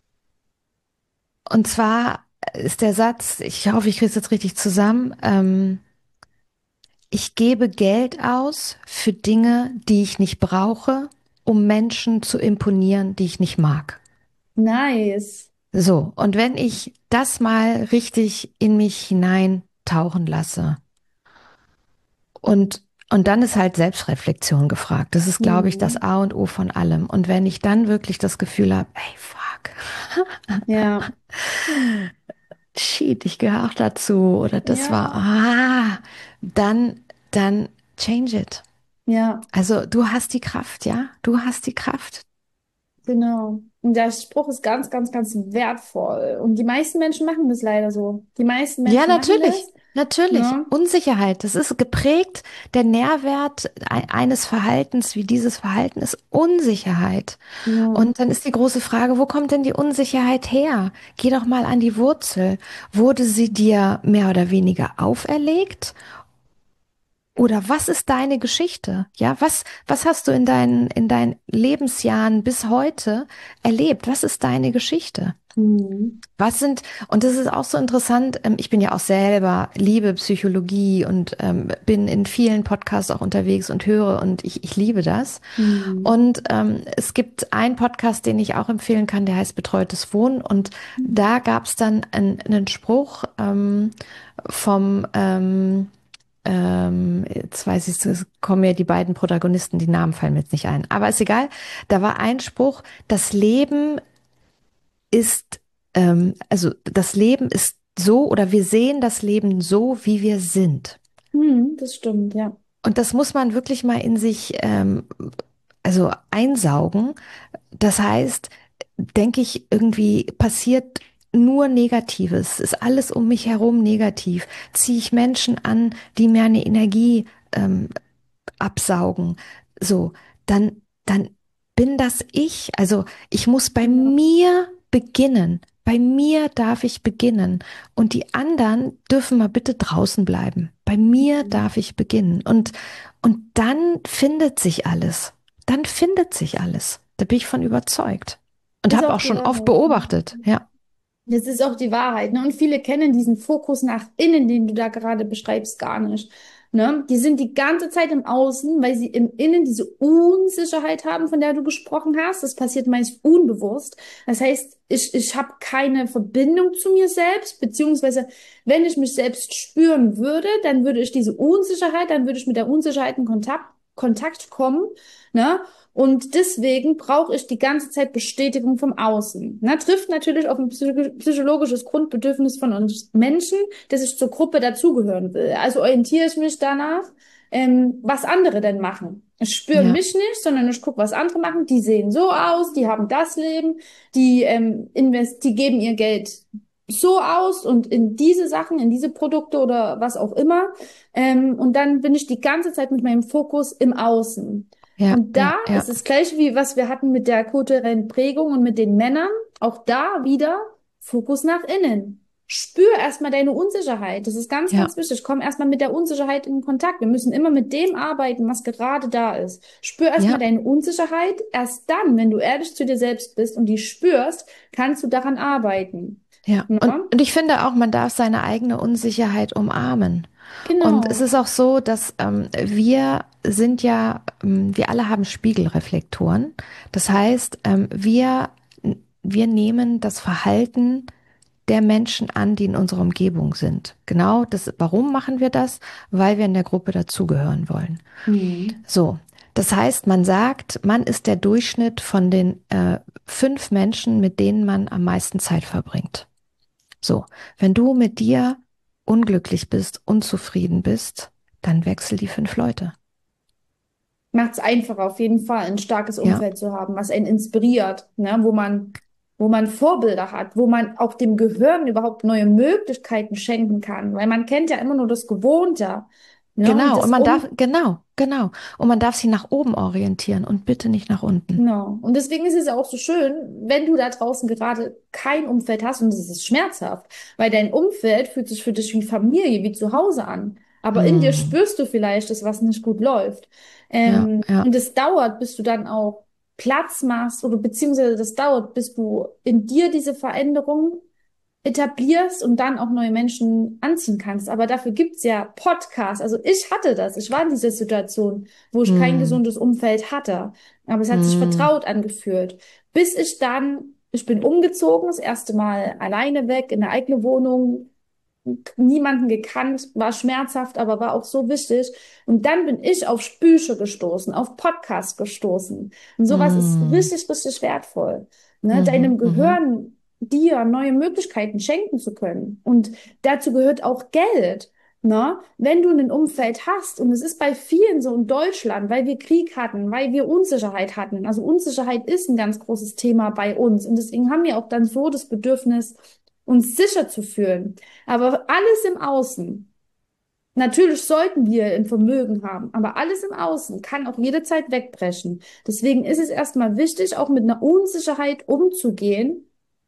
und zwar ist der Satz, ich hoffe, ich kriege es jetzt richtig zusammen, ähm, ich gebe Geld aus für Dinge, die ich nicht brauche, um Menschen zu imponieren, die ich nicht mag. Nice. So, und wenn ich das mal richtig in mich hineintauchen lasse und Und dann ist halt Selbstreflexion gefragt. Das ist, glaube ich, das Mhm. A und O von allem. Und wenn ich dann wirklich das Gefühl habe, ey, fuck, Ja, shit, ich gehöre auch dazu oder das war, ja, ah, dann, dann change it. ja. Also du hast die Kraft, ja, du hast die Kraft. Genau. Und der Spruch ist ganz, ganz, ganz wertvoll. Und die meisten Menschen machen das leider so. Die meisten Ja, Menschen machen natürlich, das. natürlich. Ne? Unsicherheit, das ist geprägt. Der Nährwert e- eines Verhaltens wie dieses Verhalten ist Unsicherheit. Ja. Und dann ist die große Frage, wo kommt denn die Unsicherheit her? Geh doch mal an die Wurzel. Wurde sie dir mehr oder weniger auferlegt? Oder was ist deine Geschichte? Ja, was, was hast du in deinen, in deinen Lebensjahren bis heute erlebt? Was ist deine Geschichte? Mhm. Was sind, und das ist auch so interessant, ähm, ich bin ja auch selber, liebe Psychologie und ähm, bin in vielen Podcasts auch unterwegs und höre und ich, ich liebe das. Mhm. Und ähm, es gibt einen Podcast, den ich auch empfehlen kann, der heißt Betreutes Wohnen. Und da gab es dann einen, einen Spruch ähm, vom, ähm, ähm, jetzt weiß ich, es kommen mir die beiden Protagonisten, die Namen fallen mir jetzt nicht ein, aber ist egal. Da war ein Spruch, das Leben ist, ähm, also das Leben ist so oder wir sehen das Leben so, wie wir sind. Mhm. Das stimmt, ja. Und das muss man wirklich mal in sich, ähm, also einsaugen. Das heißt, denke ich, irgendwie passiert nur Negatives, ist alles um mich herum negativ. Ziehe ich Menschen an, die mir eine Energie ähm, absaugen, so, dann, dann bin das ich. Also ich muss bei Ja. mir beginnen. Bei mir darf ich beginnen. Und die anderen dürfen mal bitte draußen bleiben. Bei mir darf ich beginnen. Und, und dann findet sich alles. Dann findet sich alles. Da bin ich von überzeugt. Und Ist habe auch auch die schon oft Wahrheit. beobachtet. Ja, Das ist auch die Wahrheit, ne? Und viele kennen diesen Fokus nach innen, den du da gerade beschreibst, gar nicht. Ne? Die sind die ganze Zeit im Außen, weil sie im Innen diese Unsicherheit haben, von der du gesprochen hast. Das passiert meist unbewusst. Das heißt, ich, ich habe keine Verbindung zu mir selbst, beziehungsweise wenn ich mich selbst spüren würde, dann würde ich diese Unsicherheit, dann würde ich mit der Unsicherheit in Kontakt, Kontakt kommen, ne? Und deswegen brauche ich die ganze Zeit Bestätigung vom Außen. Na, trifft natürlich auf ein psycho- psychologisches Grundbedürfnis von uns Menschen, dass ich zur Gruppe dazugehören will. Also orientiere ich mich danach, ähm, was andere denn machen. Ich spüre ja, mich nicht, sondern ich gucke, was andere machen. Die sehen so aus, die haben das Leben, die, ähm, invest die geben ihr Geld so aus und in diese Sachen, in diese Produkte oder was auch immer. Ähm, und dann bin ich die ganze Zeit mit meinem Fokus im Außen. ja, Und da ja, ja, ist es gleich wie was wir hatten mit der kulturellen Prägung und mit den Männern. Auch da wieder Fokus nach innen. Spür erstmal deine Unsicherheit. Das ist ganz, ja, ganz wichtig. Komm erstmal mit der Unsicherheit in Kontakt. Wir müssen immer mit dem arbeiten, was gerade da ist. Spür erstmal ja. deine Unsicherheit. Erst dann, wenn du ehrlich zu dir selbst bist und die spürst, kannst du daran arbeiten. Ja, und, Ja? und ich finde auch, man darf seine eigene Unsicherheit umarmen. Und es Genau. ist auch so, dass ähm, wir sind ja, ähm, wir alle haben Spiegelreflektoren. Das heißt, ähm, wir, wir nehmen das Verhalten der Menschen an, die in unserer Umgebung sind. Genau das, warum machen wir das? Weil wir in der Gruppe dazugehören wollen. Mhm. So, das heißt, man sagt, man ist der Durchschnitt von den äh, fünf Menschen, mit denen man am meisten Zeit verbringt. So, wenn du mit dir unglücklich bist, unzufrieden bist, dann wechsel die fünf Leute. Macht es einfacher, auf jeden Fall, ein starkes Ja, Umfeld zu haben, was einen inspiriert, ne? Wo man, wo man Vorbilder hat, wo man auch dem Gehirn überhaupt neue Möglichkeiten schenken kann, weil man kennt ja immer nur das Gewohnte, ne? Und genau. Und das man darf, um, genau, genau. Und man darf sie nach oben orientieren und bitte nicht nach unten. genau. Und deswegen ist es ja auch so schön, wenn du da draußen gerade kein Umfeld hast und es ist schmerzhaft, weil dein Umfeld fühlt sich für dich wie Familie, wie zu Hause an. Aber in dir Hm. spürst du vielleicht, dass was nicht gut läuft. Ja, Ähm, ja, und es dauert, bis du dann auch Platz machst oder beziehungsweise das dauert, bis du in dir diese Veränderung etablierst und dann auch neue Menschen anziehen kannst. Aber dafür gibt's ja Podcasts. Also ich hatte das. Ich war in dieser Situation, wo ich kein hm. gesundes Umfeld hatte. Aber es hat sich Hm. vertraut angefühlt. Bis ich dann, ich bin umgezogen, das erste Mal alleine weg in eine eigene Wohnung, niemanden gekannt, war schmerzhaft, aber war auch so wichtig. Und dann bin ich auf Bücher gestoßen, auf Podcasts gestoßen. Und sowas ist Mhm. richtig, richtig wertvoll, ne? Mhm. Deinem Mhm. Gehirn dir neue Möglichkeiten schenken zu können. Und dazu gehört auch Geld. Ne? Wenn du ein Umfeld hast, und es ist bei vielen so in Deutschland, weil wir Krieg hatten, weil wir Unsicherheit hatten. Also Unsicherheit ist ein ganz großes Thema bei uns. Und deswegen haben wir auch dann so das Bedürfnis, uns sicher zu fühlen. Aber alles im Außen, natürlich sollten wir ein Vermögen haben, aber alles im Außen kann auch jederzeit wegbrechen. Deswegen ist es erstmal wichtig, auch mit einer Unsicherheit umzugehen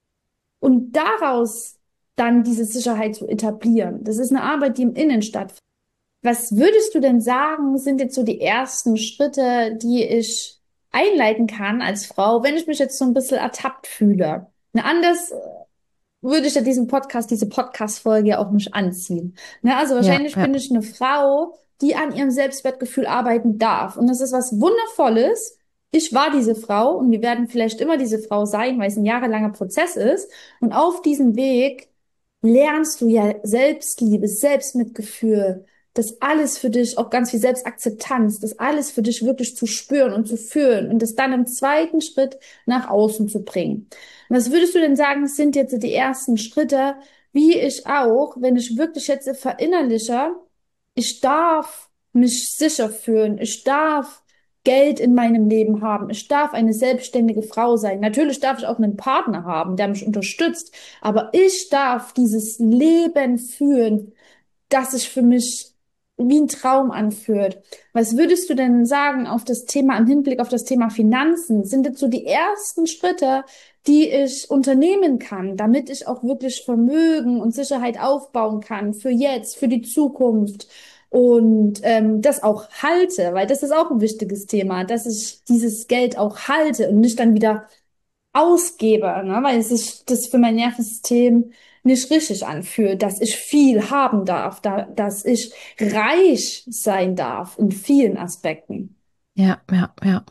und daraus dann diese Sicherheit zu etablieren. Das ist eine Arbeit, die im Innen stattfindet. Was würdest du denn sagen, sind jetzt so die ersten Schritte, die ich einleiten kann als Frau, wenn ich mich jetzt so ein bisschen ertappt fühle? Eine anders würde ich ja diesen Podcast, diese Podcast-Folge ja auch nicht anziehen. Ne? Also Ja, wahrscheinlich ja. bin ich eine Frau, die an ihrem Selbstwertgefühl arbeiten darf. Und das ist was Wundervolles. Ich war diese Frau und wir werden vielleicht immer diese Frau sein, weil es ein jahrelanger Prozess ist. Und auf diesem Weg lernst du ja Selbstliebe, Selbstmitgefühl, das alles für dich, auch ganz viel Selbstakzeptanz, das alles für dich wirklich zu spüren und zu fühlen und das dann im zweiten Schritt nach außen zu bringen. Was würdest du denn sagen, sind jetzt die ersten Schritte, wie ich auch, wenn ich wirklich jetzt verinnerliche, ich darf mich sicher fühlen, ich darf Geld in meinem Leben haben, ich darf eine selbstständige Frau sein. Natürlich darf ich auch einen Partner haben, der mich unterstützt, aber ich darf dieses Leben führen, das sich für mich wie ein Traum anfühlt. Was würdest du denn sagen auf das Thema, im Hinblick auf das Thema Finanzen? Sind jetzt so die ersten Schritte, die ich unternehmen kann, damit ich auch wirklich Vermögen und Sicherheit aufbauen kann für jetzt, für die Zukunft und ähm, das auch halte, weil das ist auch ein wichtiges Thema, dass ich dieses Geld auch halte und nicht dann wieder ausgebe, ne? Weil es sich das für mein Nervensystem nicht richtig anfühlt, dass ich viel haben darf, da, dass ich reich sein darf in vielen Aspekten. Ja, ja, ja.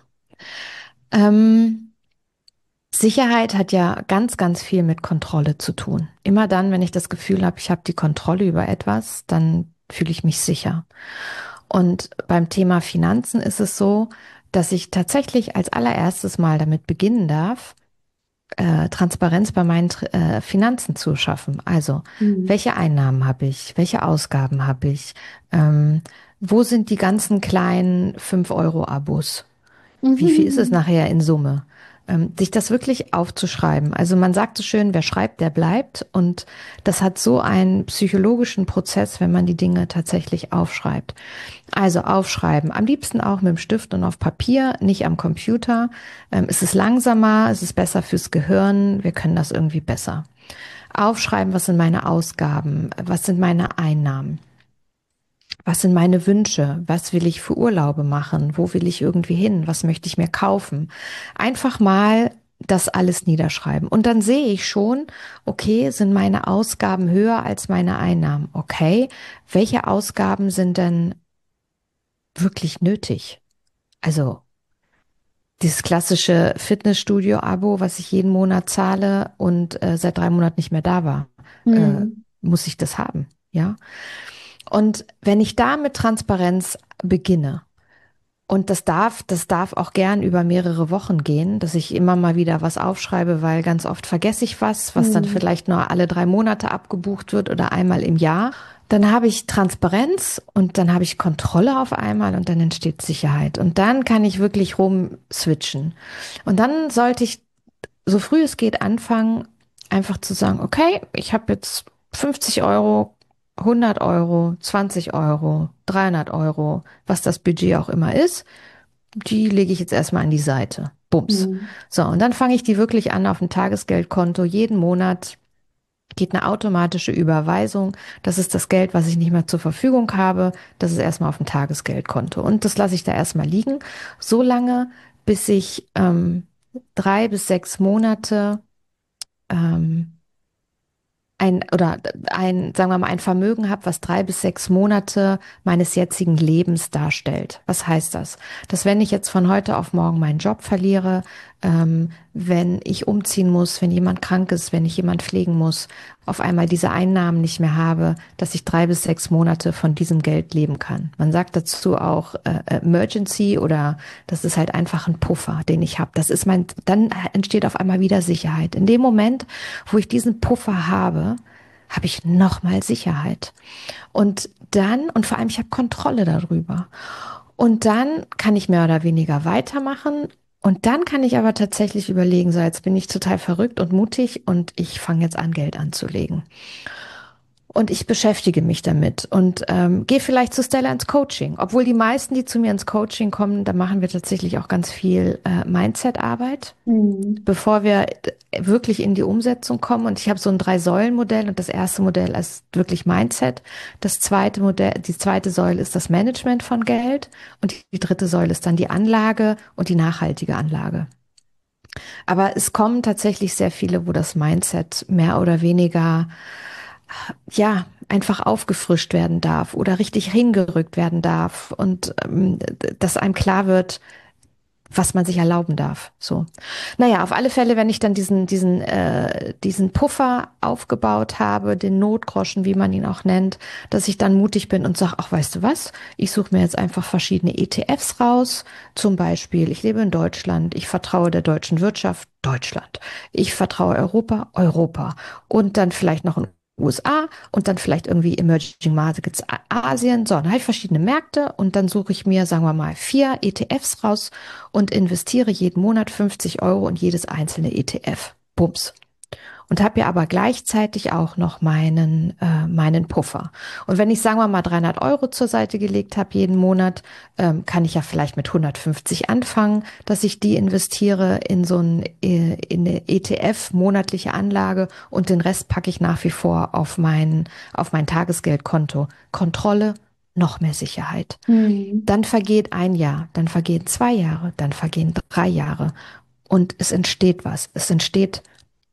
Ähm, Sicherheit hat ja ganz, ganz viel mit Kontrolle zu tun. Immer dann, wenn ich das Gefühl habe, ich habe die Kontrolle über etwas, dann fühle ich mich sicher. Und beim Thema Finanzen ist es so, dass ich tatsächlich als allererstes Mal damit beginnen darf, äh, Transparenz bei meinen äh, Finanzen zu schaffen. Also, Mhm. welche Einnahmen habe ich? Welche Ausgaben habe ich? Ähm, wo sind die ganzen kleinen fünf Euro Abos? Wie viel ist es Mhm. nachher in Summe? Ähm, sich das wirklich aufzuschreiben. Also man sagt so schön, wer schreibt, der bleibt. Und das hat so einen psychologischen Prozess, wenn man die Dinge tatsächlich aufschreibt. Also aufschreiben, am liebsten auch mit dem Stift und auf Papier, nicht am Computer. Ähm, es ist langsamer, es ist besser fürs Gehirn, wir können das irgendwie besser. Aufschreiben, was sind meine Ausgaben, was sind meine Einnahmen. Was sind meine Wünsche? Was will ich für Urlaube machen? Wo will ich irgendwie hin? Was möchte ich mir kaufen? Einfach mal das alles niederschreiben. Und dann sehe ich schon, okay, sind meine Ausgaben höher als meine Einnahmen? Okay, welche Ausgaben sind denn wirklich nötig? Also dieses klassische Fitnessstudio-Abo, was ich jeden Monat zahle und äh, seit drei Monaten nicht mehr da war, äh, Mhm. muss ich das haben? Ja. Und wenn ich da mit Transparenz beginne, und das darf, das darf auch gern über mehrere Wochen gehen, dass ich immer mal wieder was aufschreibe, weil ganz oft vergesse ich was, was dann Mhm. vielleicht nur alle drei Monate abgebucht wird oder einmal im Jahr. Dann habe ich Transparenz und dann habe ich Kontrolle auf einmal und dann entsteht Sicherheit. Und dann kann ich wirklich rumswitchen. Und dann sollte ich so früh es geht anfangen, einfach zu sagen, okay, ich habe jetzt fünfzig Euro, hundert Euro, zwanzig Euro, dreihundert Euro, was das Budget auch immer ist, die lege ich jetzt erstmal an die Seite. Bums. Mhm. So, und dann fange ich die wirklich an auf ein Tagesgeldkonto. Jeden Monat geht eine automatische Überweisung. Das ist das Geld, was ich nicht mehr zur Verfügung habe. Das ist erstmal auf dem Tagesgeldkonto. Und das lasse ich da erstmal liegen, so lange, bis ich ähm, drei bis sechs Monate ähm, ein oder ein, sagen wir mal, ein Vermögen habe, was drei bis sechs Monate meines jetzigen Lebens darstellt. Was heißt das? Dass wenn ich jetzt von heute auf morgen meinen Job verliere, ähm, wenn ich umziehen muss, wenn jemand krank ist, wenn ich jemand pflegen muss, auf einmal diese Einnahmen nicht mehr habe, dass ich drei bis sechs Monate von diesem Geld leben kann. Man sagt dazu auch äh, Emergency oder das ist halt einfach ein Puffer, den ich habe. Das ist mein, dann entsteht auf einmal wieder Sicherheit. In dem Moment, wo ich diesen Puffer habe, habe ich nochmal Sicherheit. Und dann, und vor allem, ich habe Kontrolle darüber. Und dann kann ich mehr oder weniger weitermachen. Und dann kann ich aber tatsächlich überlegen, so jetzt bin ich total verrückt und mutig und ich fange jetzt an, Geld anzulegen. Und ich beschäftige mich damit und ähm, gehe vielleicht zu Stella ins Coaching. Obwohl die meisten, die zu mir ins Coaching kommen, da machen wir tatsächlich auch ganz viel äh, Mindset-Arbeit, Mhm. bevor wir wirklich in die Umsetzung kommen. Und ich habe so ein Drei-Säulen-Modell und das erste Modell ist wirklich Mindset. Das zweite Modell, die zweite Säule ist das Management von Geld und die dritte Säule ist dann die Anlage und die nachhaltige Anlage. Aber es kommen tatsächlich sehr viele, wo das Mindset mehr oder weniger, ja, einfach aufgefrischt werden darf oder richtig hingerückt werden darf und ähm, dass einem klar wird, was man sich erlauben darf. So. Naja, auf alle Fälle, wenn ich dann diesen, diesen, äh, diesen Puffer aufgebaut habe, den Notgroschen, wie man ihn auch nennt, dass ich dann mutig bin und sage, ach, weißt du was? Ich suche mir jetzt einfach verschiedene E T Fs raus. Zum Beispiel, ich lebe in Deutschland, ich vertraue der deutschen Wirtschaft, Deutschland. Ich vertraue Europa, Europa. Und dann vielleicht noch ein U S A und dann vielleicht irgendwie Emerging Markets Asien. So, dann habe ich verschiedene Märkte und dann suche ich mir, sagen wir mal, vier E T Fs raus und investiere jeden Monat fünfzig Euro in jedes einzelne E T F. Bums. Und habe ja aber gleichzeitig auch noch meinen, äh, meinen Puffer. Und wenn ich, sagen wir mal, dreihundert Euro zur Seite gelegt habe jeden Monat, ähm, kann ich ja vielleicht mit hundertfünfzig anfangen, dass ich die investiere in so ein, äh, in eine E T F, monatliche Anlage und den Rest packe ich nach wie vor auf mein, auf mein Tagesgeldkonto. Kontrolle, noch mehr Sicherheit. Mhm. Dann vergeht ein Jahr, dann vergehen zwei Jahre, dann vergehen drei Jahre und es entsteht was. Es entsteht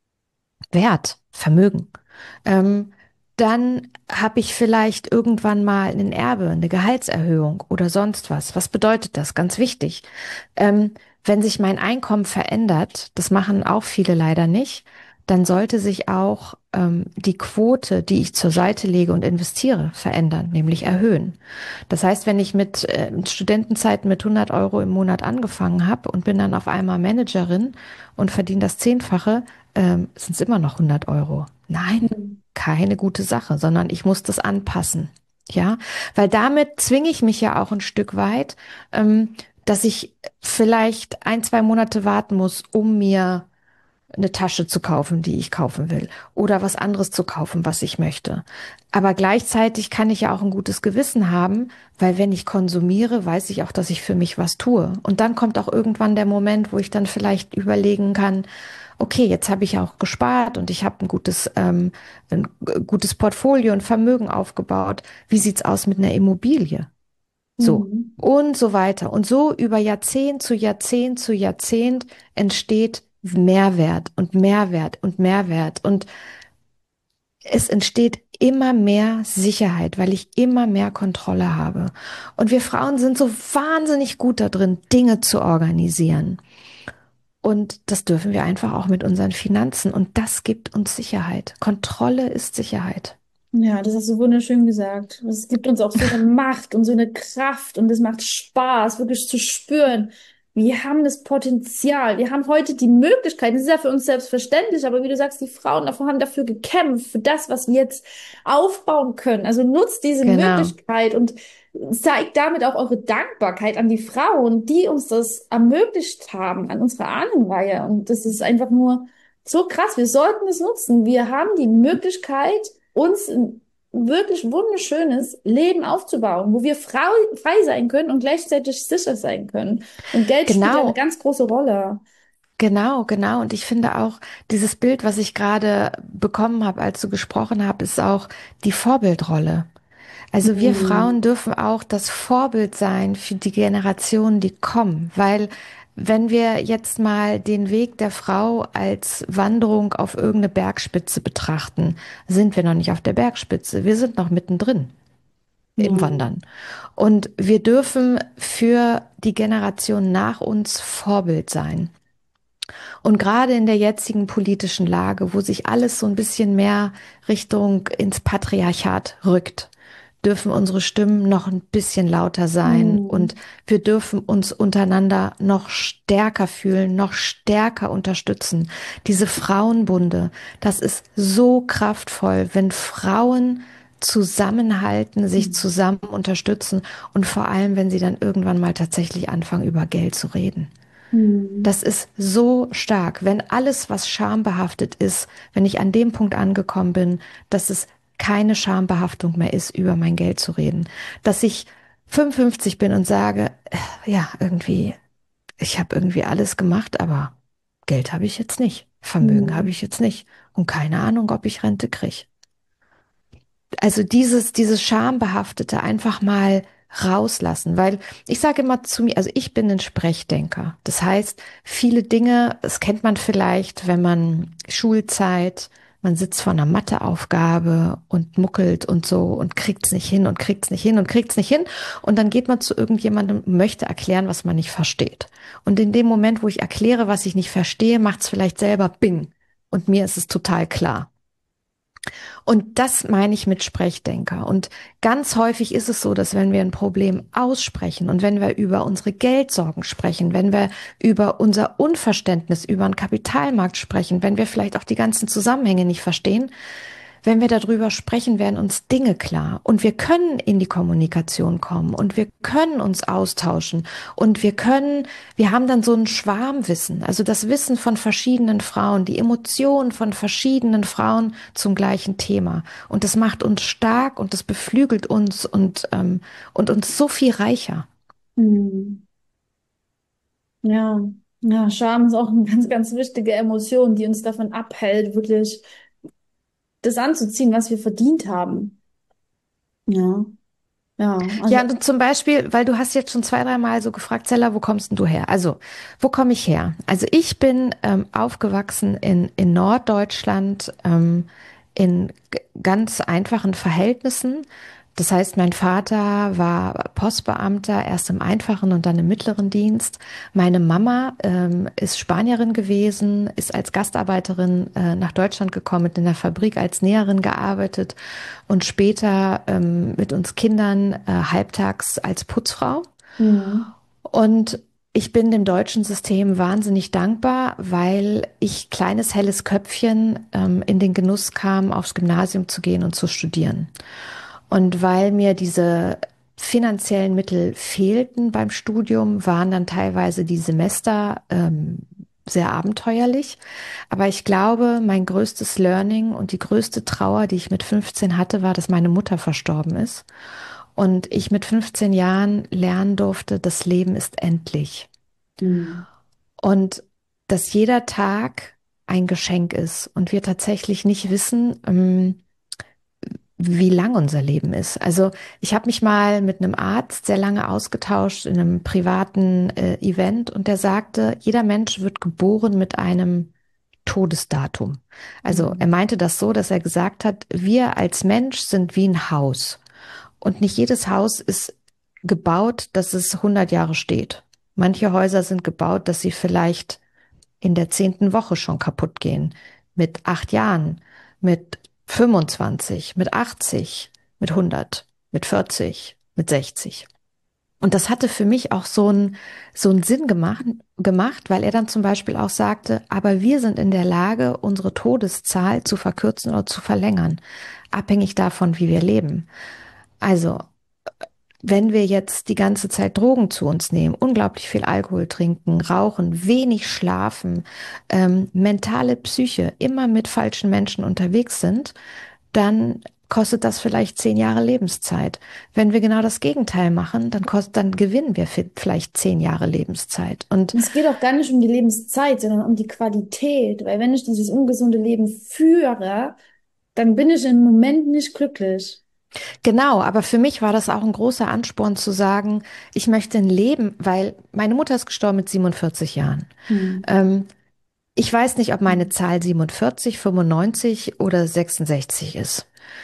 Wert, Vermögen. Ähm, dann habe ich vielleicht irgendwann mal ein Erbe, eine Gehaltserhöhung oder sonst was. Was bedeutet das? Ganz wichtig. Ähm, wenn sich mein Einkommen verändert, das machen auch viele leider nicht, dann sollte sich auch ähm, die Quote, die ich zur Seite lege und investiere, verändern, nämlich erhöhen. Das heißt, wenn ich mit äh, Studentenzeiten mit hundert Euro im Monat angefangen habe und bin dann auf einmal Managerin und verdiene das Zehnfache, ähm, sind es immer noch hundert Euro. Nein, Mhm. keine gute Sache, sondern ich muss das anpassen. Ja, weil damit zwinge ich mich ja auch ein Stück weit, ähm, dass ich vielleicht ein, zwei Monate warten muss, um mir eine Tasche zu kaufen, die ich kaufen will, oder was anderes zu kaufen, was ich möchte. Aber gleichzeitig kann ich ja auch ein gutes Gewissen haben, weil wenn ich konsumiere, weiß ich auch, dass ich für mich was tue. Und dann kommt auch irgendwann der Moment, wo ich dann vielleicht überlegen kann, okay, jetzt habe ich auch gespart und ich habe ein gutes, ähm, ein gutes Portfolio und Vermögen aufgebaut. Wie sieht's aus mit einer Immobilie? So. Mhm. Und so weiter. Und so über Jahrzehnt zu Jahrzehnt zu Jahrzehnt entsteht Mehrwert und Mehrwert und Mehrwert. Und es entsteht immer mehr Sicherheit, weil ich immer mehr Kontrolle habe. Und wir Frauen sind so wahnsinnig gut da drin, Dinge zu organisieren. Und das dürfen wir einfach auch mit unseren Finanzen. Und das gibt uns Sicherheit. Kontrolle ist Sicherheit. Ja, das hast du wunderschön gesagt. Es gibt uns auch so eine Macht und so eine Kraft und es macht Spaß, wirklich zu spüren. Wir haben das Potenzial. Wir haben heute die Möglichkeit. Das ist ja für uns selbstverständlich, aber wie du sagst, die Frauen davon haben dafür gekämpft, für das, was wir jetzt aufbauen können. Also nutzt diese Genau. Möglichkeit und zeigt damit auch eure Dankbarkeit an die Frauen, die uns das ermöglicht haben, an unsere Ahnenreihe. Und das ist einfach nur so krass. Wir sollten es nutzen. Wir haben die Möglichkeit, uns ein wirklich wunderschönes Leben aufzubauen, wo wir frei, frei sein können und gleichzeitig sicher sein können. Und Geld spielt ja eine Genau. ganz große Rolle. Genau, genau. Und ich finde auch, dieses Bild, was ich gerade bekommen habe, als du gesprochen hast, ist auch die Vorbildrolle. Also wir Frauen Mhm. dürfen auch das Vorbild sein für die Generationen, die kommen, weil wenn wir jetzt mal den Weg der Frau als Wanderung auf irgendeine Bergspitze betrachten, sind wir noch nicht auf der Bergspitze, wir sind noch mittendrin im Mhm. Wandern. Und wir dürfen für die Generation nach uns Vorbild sein. Und gerade in der jetzigen politischen Lage, wo sich alles so ein bisschen mehr Richtung ins Patriarchat rückt, dürfen unsere Stimmen noch ein bisschen lauter sein und Mhm. wir dürfen uns untereinander noch stärker fühlen, noch stärker unterstützen. Diese Frauenbunde, das ist so kraftvoll, wenn Frauen zusammenhalten, sich zusammen unterstützen und vor allem, wenn sie dann irgendwann mal tatsächlich anfangen, über Geld zu reden. Mhm. Das ist so stark, wenn alles, was schambehaftet ist, wenn ich an dem Punkt angekommen bin, dass es keine Schambehaftung mehr ist, über mein Geld zu reden. Dass ich fünfundfünfzig bin und sage, äh, ja, irgendwie, ich habe irgendwie alles gemacht, aber Geld habe ich jetzt nicht, Vermögen habe Mhm. ich jetzt nicht und keine Ahnung, ob ich Rente kriege. Also dieses, dieses Schambehaftete einfach mal rauslassen, weil ich sage immer zu mir, also ich bin ein Sprechdenker. Das heißt, viele Dinge, das kennt man vielleicht, wenn man Schulzeit, man sitzt vor einer Matheaufgabe und muckelt und so und kriegt's nicht hin und kriegt's nicht hin und kriegt's nicht hin. Und dann geht man zu irgendjemandem und möchte erklären, was man nicht versteht. Und in dem Moment, wo ich erkläre, was ich nicht verstehe, macht's vielleicht selber Bing. Und mir ist es total klar. Und das meine ich mit Sprechdenker. Und ganz häufig ist es so, dass wenn wir ein Problem aussprechen und wenn wir über unsere Geldsorgen sprechen, wenn wir über unser Unverständnis über den Kapitalmarkt sprechen, wenn wir vielleicht auch die ganzen Zusammenhänge nicht verstehen, wenn wir darüber sprechen, werden uns Dinge klar und wir können in die Kommunikation kommen und wir können uns austauschen und wir können, wir haben dann so ein Schwarmwissen, also das Wissen von verschiedenen Frauen, die Emotionen von verschiedenen Frauen zum gleichen Thema und das macht uns stark und das beflügelt uns und, ähm, und uns so viel reicher. Mhm. Ja, ja, Scham ist auch eine ganz, ganz wichtige Emotion, die uns davon abhält, wirklich das anzuziehen, was wir verdient haben. Ja, ja, Ja, also, und zum Beispiel, weil du hast jetzt schon zwei, dreimal so gefragt, Stella, wo kommst denn du her? Also, wo komme ich her? Also ich bin ähm, aufgewachsen in, in Norddeutschland, ähm, in g- ganz einfachen Verhältnissen. Das heißt, mein Vater war Postbeamter, erst im einfachen und dann im mittleren Dienst. Meine Mama ähm, ist Spanierin gewesen, ist als Gastarbeiterin äh, nach Deutschland gekommen, hat in der Fabrik als Näherin gearbeitet und später ähm, mit uns Kindern äh, halbtags als Putzfrau. mhm. Und ich bin dem deutschen System wahnsinnig dankbar, weil ich kleines helles Köpfchen ähm, in den Genuss kam, aufs Gymnasium zu gehen und zu studieren. Und weil mir diese finanziellen Mittel fehlten beim Studium, waren dann teilweise die Semester ähm, sehr abenteuerlich. Aber ich glaube, mein größtes Learning und die größte Trauer, die ich mit fünfzehn hatte, war, dass meine Mutter verstorben ist. Und ich mit fünfzehn Jahren lernen durfte, das Leben ist endlich. Mhm. Und dass jeder Tag ein Geschenk ist und wir tatsächlich nicht wissen, ähm, wie lang unser Leben ist. Also ich habe mich mal mit einem Arzt sehr lange ausgetauscht in einem privaten äh, Event und der sagte, jeder Mensch wird geboren mit einem Todesdatum. Also er Mhm. meinte das so, dass er gesagt hat, wir als Mensch sind wie ein Haus und nicht jedes Haus ist gebaut, dass es hundert Jahre steht. Manche Häuser sind gebaut, dass sie vielleicht in der zehnten Woche schon kaputt gehen. Mit acht Jahren, mit fünfundzwanzig, mit achtzig, mit hundert, mit vierzig, mit sechzig. Und das hatte für mich auch so einen so einen Sinn gemacht, gemacht, weil er dann zum Beispiel auch sagte, aber wir sind in der Lage, unsere Todeszahl zu verkürzen oder zu verlängern, abhängig davon, wie wir leben. Also wenn wir jetzt die ganze Zeit Drogen zu uns nehmen, unglaublich viel Alkohol trinken, rauchen, wenig schlafen, ähm, mentale Psyche, immer mit falschen Menschen unterwegs sind, dann kostet das vielleicht zehn Jahre Lebenszeit. Wenn wir genau das Gegenteil machen, dann kostet, dann gewinnen wir fi- vielleicht zehn Jahre Lebenszeit. Und Es geht auch gar nicht um die Lebenszeit, sondern um die Qualität, weil wenn ich dieses ungesunde Leben führe, dann bin ich im Moment nicht glücklich. genau, aber für mich war das auch ein großer Ansporn zu sagen, ich möchte ein Leben, weil meine Mutter ist gestorben mit siebenundvierzig Jahren. Hm. Ähm, Ich weiß nicht, ob meine Zahl siebenundvierzig, fünfundneunzig oder sechsundsechzig ist.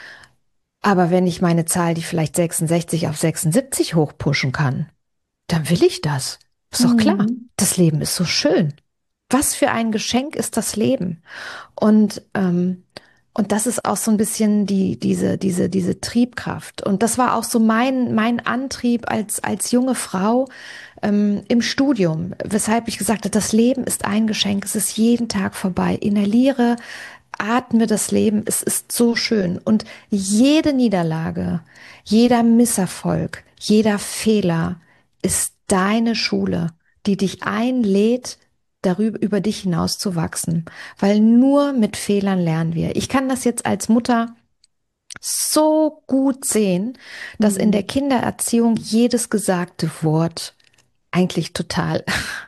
Aber wenn ich meine Zahl, die vielleicht sechsundsechzig auf sechsundsiebzig hochpushen kann, dann will ich das. Ist doch klar. Hm. Das Leben ist so schön. was für ein Geschenk ist das Leben? Und, ähm, und das ist auch so ein bisschen die, diese, diese, diese Triebkraft. Und das war auch so mein, mein Antrieb als, als junge Frau, ähm, im Studium, weshalb ich gesagt habe, das Leben ist ein Geschenk, es ist jeden Tag vorbei. Inhaliere, atme das Leben, es ist so schön. Und jede Niederlage, jeder Misserfolg, jeder Fehler ist deine Schule, die dich einlädt, darüber über dich hinaus zu wachsen, weil nur mit Fehlern lernen wir. Ich kann das jetzt als Mutter so gut sehen, dass in der Mhm. Kindererziehung jedes gesagte Wort eigentlich total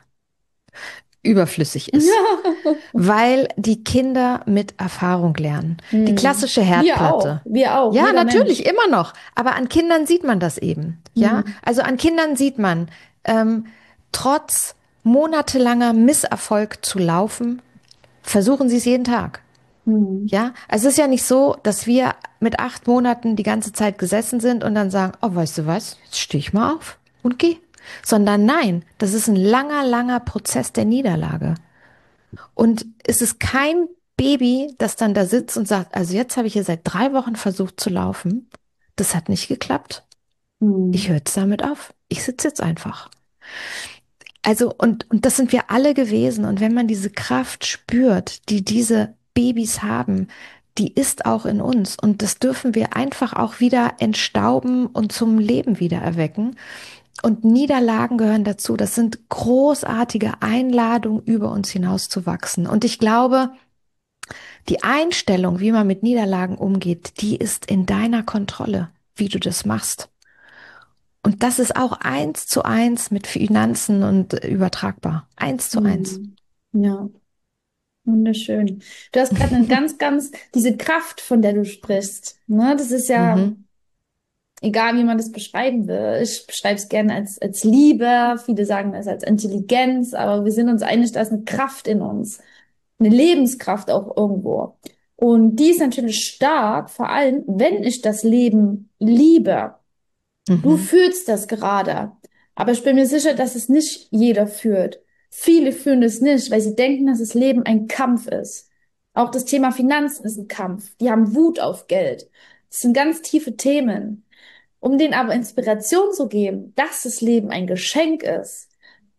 überflüssig ist, Ja. weil die Kinder mit Erfahrung lernen. Die Mhm. klassische Wir auch, Herdplatte. wir auch, Ja, jeder natürlich, Mensch. immer noch. Aber an Kindern sieht man das eben. Ja, Mhm. also an Kindern sieht man, ähm, trotz monatelanger Misserfolg zu laufen, versuchen sie es jeden Tag. Mhm. Ja, also es ist ja nicht so, dass wir mit acht Monaten die ganze Zeit gesessen sind und dann sagen, oh, weißt du was, jetzt stehe ich mal auf und geh. Sondern nein, das ist ein langer, langer Prozess der Niederlage. Und es ist kein Baby, das dann da sitzt und sagt, also jetzt habe ich hier seit drei Wochen versucht zu laufen. Das hat nicht geklappt. Ich Mhm. höre jetzt damit auf. Ich sitze jetzt einfach. Also, und, und das sind wir alle gewesen. Und wenn man diese Kraft spürt, die diese Babys haben, die ist auch in uns. Und das dürfen wir einfach auch wieder entstauben und zum Leben wieder erwecken. Und Niederlagen gehören dazu. Das sind großartige Einladungen, über uns hinaus zu wachsen. Und ich glaube, die Einstellung, wie man mit Niederlagen umgeht, die ist in deiner Kontrolle, wie du das machst. Und das ist auch eins zu eins mit Finanzen und äh, übertragbar. Eins zu eins. Mhm. Ja, wunderschön. Du hast gerade eine ganz, ganz, diese Kraft, von der du sprichst, ne? Das ist ja, Mhm. egal wie man das beschreiben will. Ich beschreibe es gerne als, als Liebe. Viele sagen es als Intelligenz, aber wir sind uns einig, da ist eine Kraft in uns. Eine Lebenskraft auch irgendwo. Und die ist natürlich stark, vor allem, wenn ich das Leben liebe. Du Mhm. fühlst das gerade, aber ich bin mir sicher, dass es nicht jeder fühlt. Viele fühlen es nicht, weil sie denken, dass das Leben ein Kampf ist. Auch das Thema Finanzen ist ein Kampf. Die haben Wut auf Geld. Das sind ganz tiefe Themen. Um denen aber Inspiration zu geben, dass das Leben ein Geschenk ist.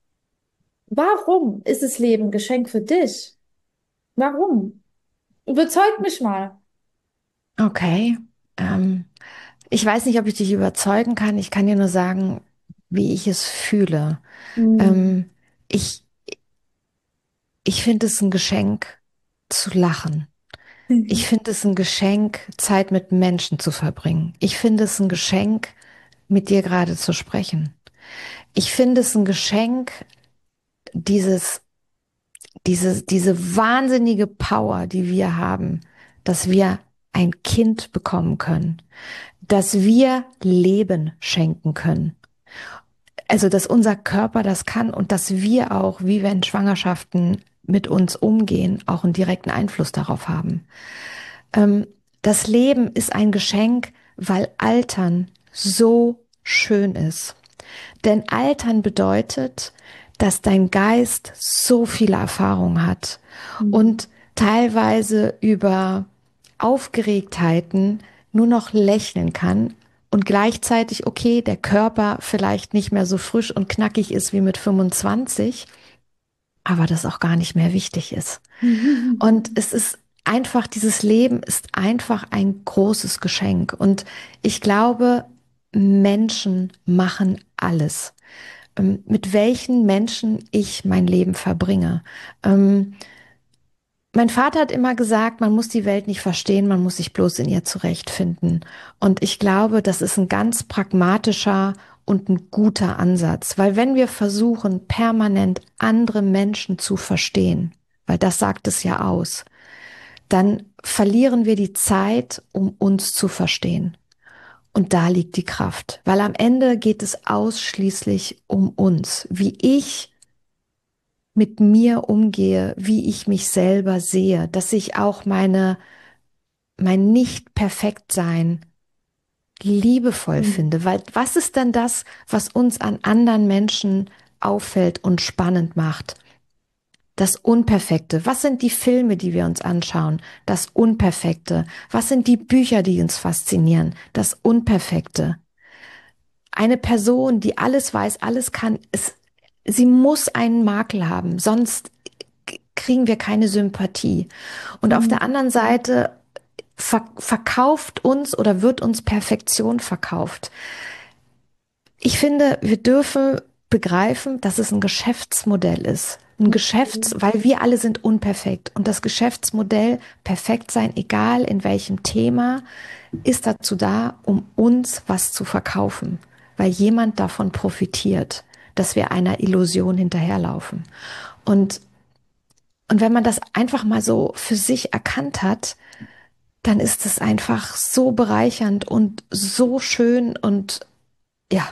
Warum ist das Leben ein Geschenk für dich? Warum? Überzeug mich mal. Okay. Ähm, ich weiß nicht, ob ich dich überzeugen kann. Ich kann dir nur sagen, wie ich es fühle. Hm. Ähm, ich, ich finde es ein Geschenk zu lachen. Ich finde es ein Geschenk, Zeit mit Menschen zu verbringen. Ich finde es ein Geschenk, mit dir gerade zu sprechen. Ich finde es ein Geschenk, dieses, diese, diese wahnsinnige Power, die wir haben, dass wir ein Kind bekommen können, dass wir Leben schenken können. Also, dass unser Körper das kann und dass wir auch, wie wir in Schwangerschaften mit uns umgehen, auch einen direkten Einfluss darauf haben. Ähm, das Leben ist ein Geschenk, weil Altern so schön ist. Denn Altern bedeutet, dass dein Geist so viele Erfahrungen hat Hm. und teilweise über Aufgeregtheiten nur noch lächeln kann und gleichzeitig, okay, der Körper vielleicht nicht mehr so frisch und knackig ist wie mit fünfundzwanzig, aber das auch gar nicht mehr wichtig ist. Und es ist einfach, dieses Leben ist einfach ein großes Geschenk. Und ich glaube, Menschen machen alles. Ähm, mit welchen Menschen ich mein Leben verbringe. Ähm, mein Vater hat immer gesagt, man muss die Welt nicht verstehen, man muss sich bloß in ihr zurechtfinden. Und ich glaube, das ist ein ganz pragmatischer und ein guter Ansatz, weil wenn wir versuchen, permanent andere Menschen zu verstehen, weil das sagt es ja aus, dann verlieren wir die Zeit, um uns zu verstehen. Und da liegt die Kraft, weil am Ende geht es ausschließlich um uns, wie ich mit mir umgehe, wie ich mich selber sehe, dass ich auch meine, mein Nicht-Perfekt-Sein liebevoll Hm. finde, weil was ist denn das, was uns an anderen Menschen auffällt und spannend macht? Das Unperfekte. Was sind die Filme, die wir uns anschauen? Das Unperfekte. Was sind die Bücher, die uns faszinieren? Das Unperfekte. Eine Person, die alles weiß, alles kann, ist, sie muss einen Makel haben, sonst kriegen wir keine Sympathie. Und mhm. auf der anderen Seite ver verkauft uns oder wird uns Perfektion verkauft. Ich finde, wir dürfen begreifen, dass es ein Geschäftsmodell ist. Ein Geschäfts-, weil wir alle sind unperfekt. Und das Geschäftsmodell, perfekt sein, egal in welchem Thema, ist dazu da, um uns was zu verkaufen. Weil jemand davon profitiert, dass wir einer Illusion hinterherlaufen. Und, und wenn man das einfach mal so für sich erkannt hat, dann ist es einfach so bereichernd und so schön und ja.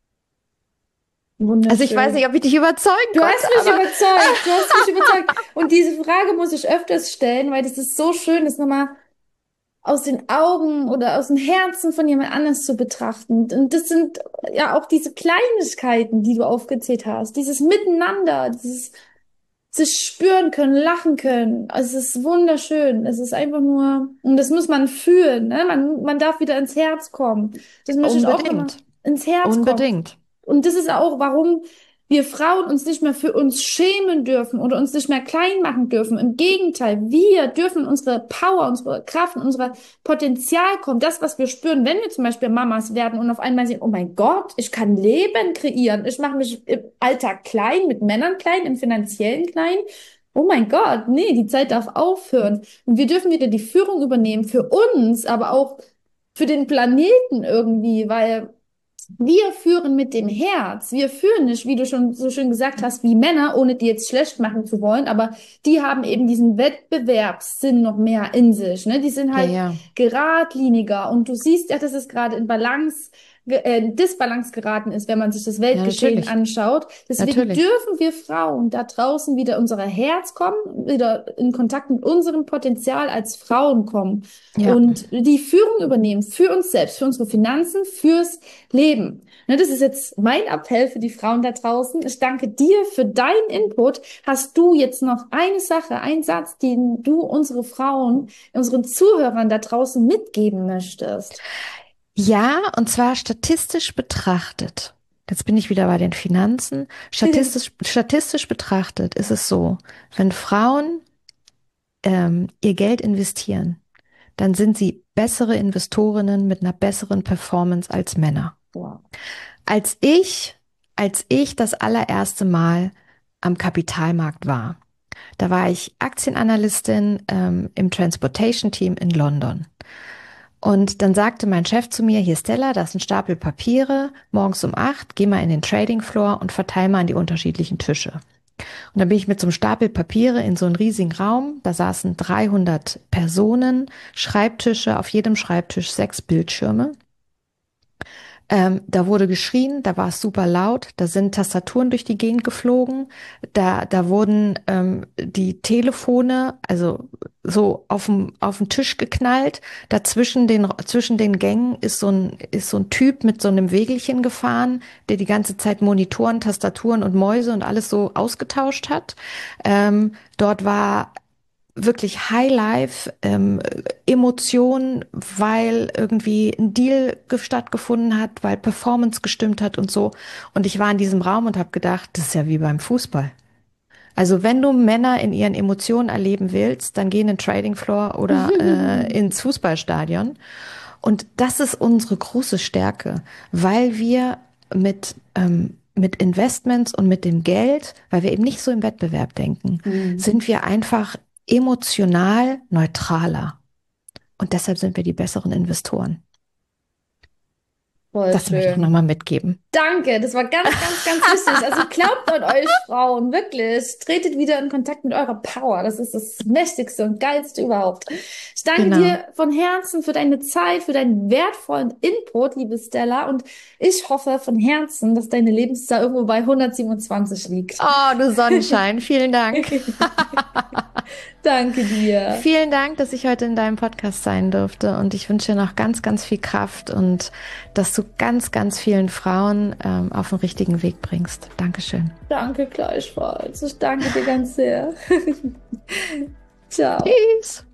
Also ich weiß nicht, ob ich dich überzeugen Du konnte, hast mich überzeugt, du hast mich überzeugt. Und diese Frage muss ich öfters stellen, weil das ist so schön, das nochmal aus den Augen oder aus dem Herzen von jemand anders zu betrachten. Und das sind ja auch diese Kleinigkeiten, die du aufgezählt hast. Dieses Miteinander, dieses sich spüren können, lachen können. Also es ist wunderschön. Es ist einfach nur, und das muss man fühlen, ne? Man, man darf wieder ins Herz kommen. Das möchte ich auch immer ins Herz kommen. Unbedingt. Und das ist auch, warum wir Frauen uns nicht mehr für uns schämen dürfen oder uns nicht mehr klein machen dürfen. Im Gegenteil, wir dürfen unsere Power, unsere Kraft, unser Potenzial kommen. Das, was wir spüren, wenn wir zum Beispiel Mamas werden und auf einmal sehen, oh mein Gott, ich kann Leben kreieren. Ich mache mich im Alltag klein, mit Männern klein, im finanziellen klein. Oh mein Gott, nee, die Zeit darf aufhören. Und wir dürfen wieder die Führung übernehmen für uns, aber auch für den Planeten irgendwie, weil wir führen mit dem Herz. Wir führen nicht, wie du schon so schön gesagt hast, wie Männer, ohne die jetzt schlecht machen zu wollen, aber die haben eben diesen Wettbewerbssinn noch mehr in sich, ne? Die sind halt Ja, ja. geradliniger und du siehst ja, dass es gerade in Balance, äh, Disbalance geraten ist, wenn man sich das Weltgeschehen natürlich. anschaut. Deswegen Natürlich. dürfen wir Frauen da draußen wieder unser Herz kommen, wieder in Kontakt mit unserem Potenzial als Frauen kommen Ja. und die Führung übernehmen für uns selbst, für unsere Finanzen, fürs Leben. Ne, das ist jetzt mein Appell für die Frauen da draußen. Ich danke dir für deinen Input. Hast du jetzt noch eine Sache, einen Satz, den du unsere Frauen, unseren Zuhörern da draußen mitgeben möchtest? Ja, und zwar statistisch betrachtet. Jetzt bin ich wieder bei den Finanzen. Statistisch, statistisch betrachtet ist es so, wenn Frauen ähm, ihr Geld investieren, dann sind sie bessere Investorinnen mit einer besseren Performance als Männer. Wow. Als ich, als ich das allererste Mal am Kapitalmarkt war, da war ich Aktienanalystin ähm, im Transportation Team in London. Und dann sagte mein Chef zu mir, hier Stella, das ist ein Stapel Papiere, morgens um acht, geh mal in den Trading Floor und verteil mal an die unterschiedlichen Tische. Und dann bin ich mit so einem Stapel Papiere in so einen riesigen Raum, da saßen dreihundert Personen, Schreibtische, auf jedem Schreibtisch sechs Bildschirme. Ähm, da wurde geschrien, da war es super laut, da sind Tastaturen durch die Gegend geflogen, da, da wurden ähm, die Telefone, also so auf dem auf den Tisch geknallt. Dazwischen den zwischen den Gängen ist so ein ist so ein Typ mit so einem Wägelchen gefahren, der die ganze Zeit Monitoren, Tastaturen und Mäuse und alles so ausgetauscht hat. Ähm, dort war wirklich Highlife, ähm, Emotionen, weil irgendwie ein Deal stattgefunden hat, weil Performance gestimmt hat und so. Und ich war in diesem Raum und habe gedacht, das ist ja wie beim Fußball. Also wenn du Männer in ihren Emotionen erleben willst, dann geh in den Trading Floor oder äh, ins Fußballstadion. Und das ist unsere große Stärke, weil wir mit ähm, mit Investments und mit dem Geld, weil wir eben nicht so im Wettbewerb denken, mhm. sind wir einfach emotional neutraler. Und deshalb sind wir die besseren Investoren. Voll das schön. möchte ich nochmal mitgeben. Danke, das war ganz, ganz, ganz wichtig. Also glaubt an euch Frauen, wirklich. Tretet wieder in Kontakt mit eurer Power. Das ist das Mächtigste und Geilste überhaupt. Ich danke Genau. dir von Herzen für deine Zeit, für deinen wertvollen Input, liebe Stella. Und ich hoffe von Herzen, dass deine Lebenszahl irgendwo bei hundertsiebenundzwanzig liegt. Oh, du Sonnenschein. Vielen Dank. Danke dir. Vielen Dank, dass ich heute in deinem Podcast sein durfte und ich wünsche dir noch ganz, ganz viel Kraft und dass du ganz, ganz vielen Frauen ähm, auf den richtigen Weg bringst. Dankeschön. Danke gleichfalls. Ich danke dir ganz sehr. Ciao. Tschüss.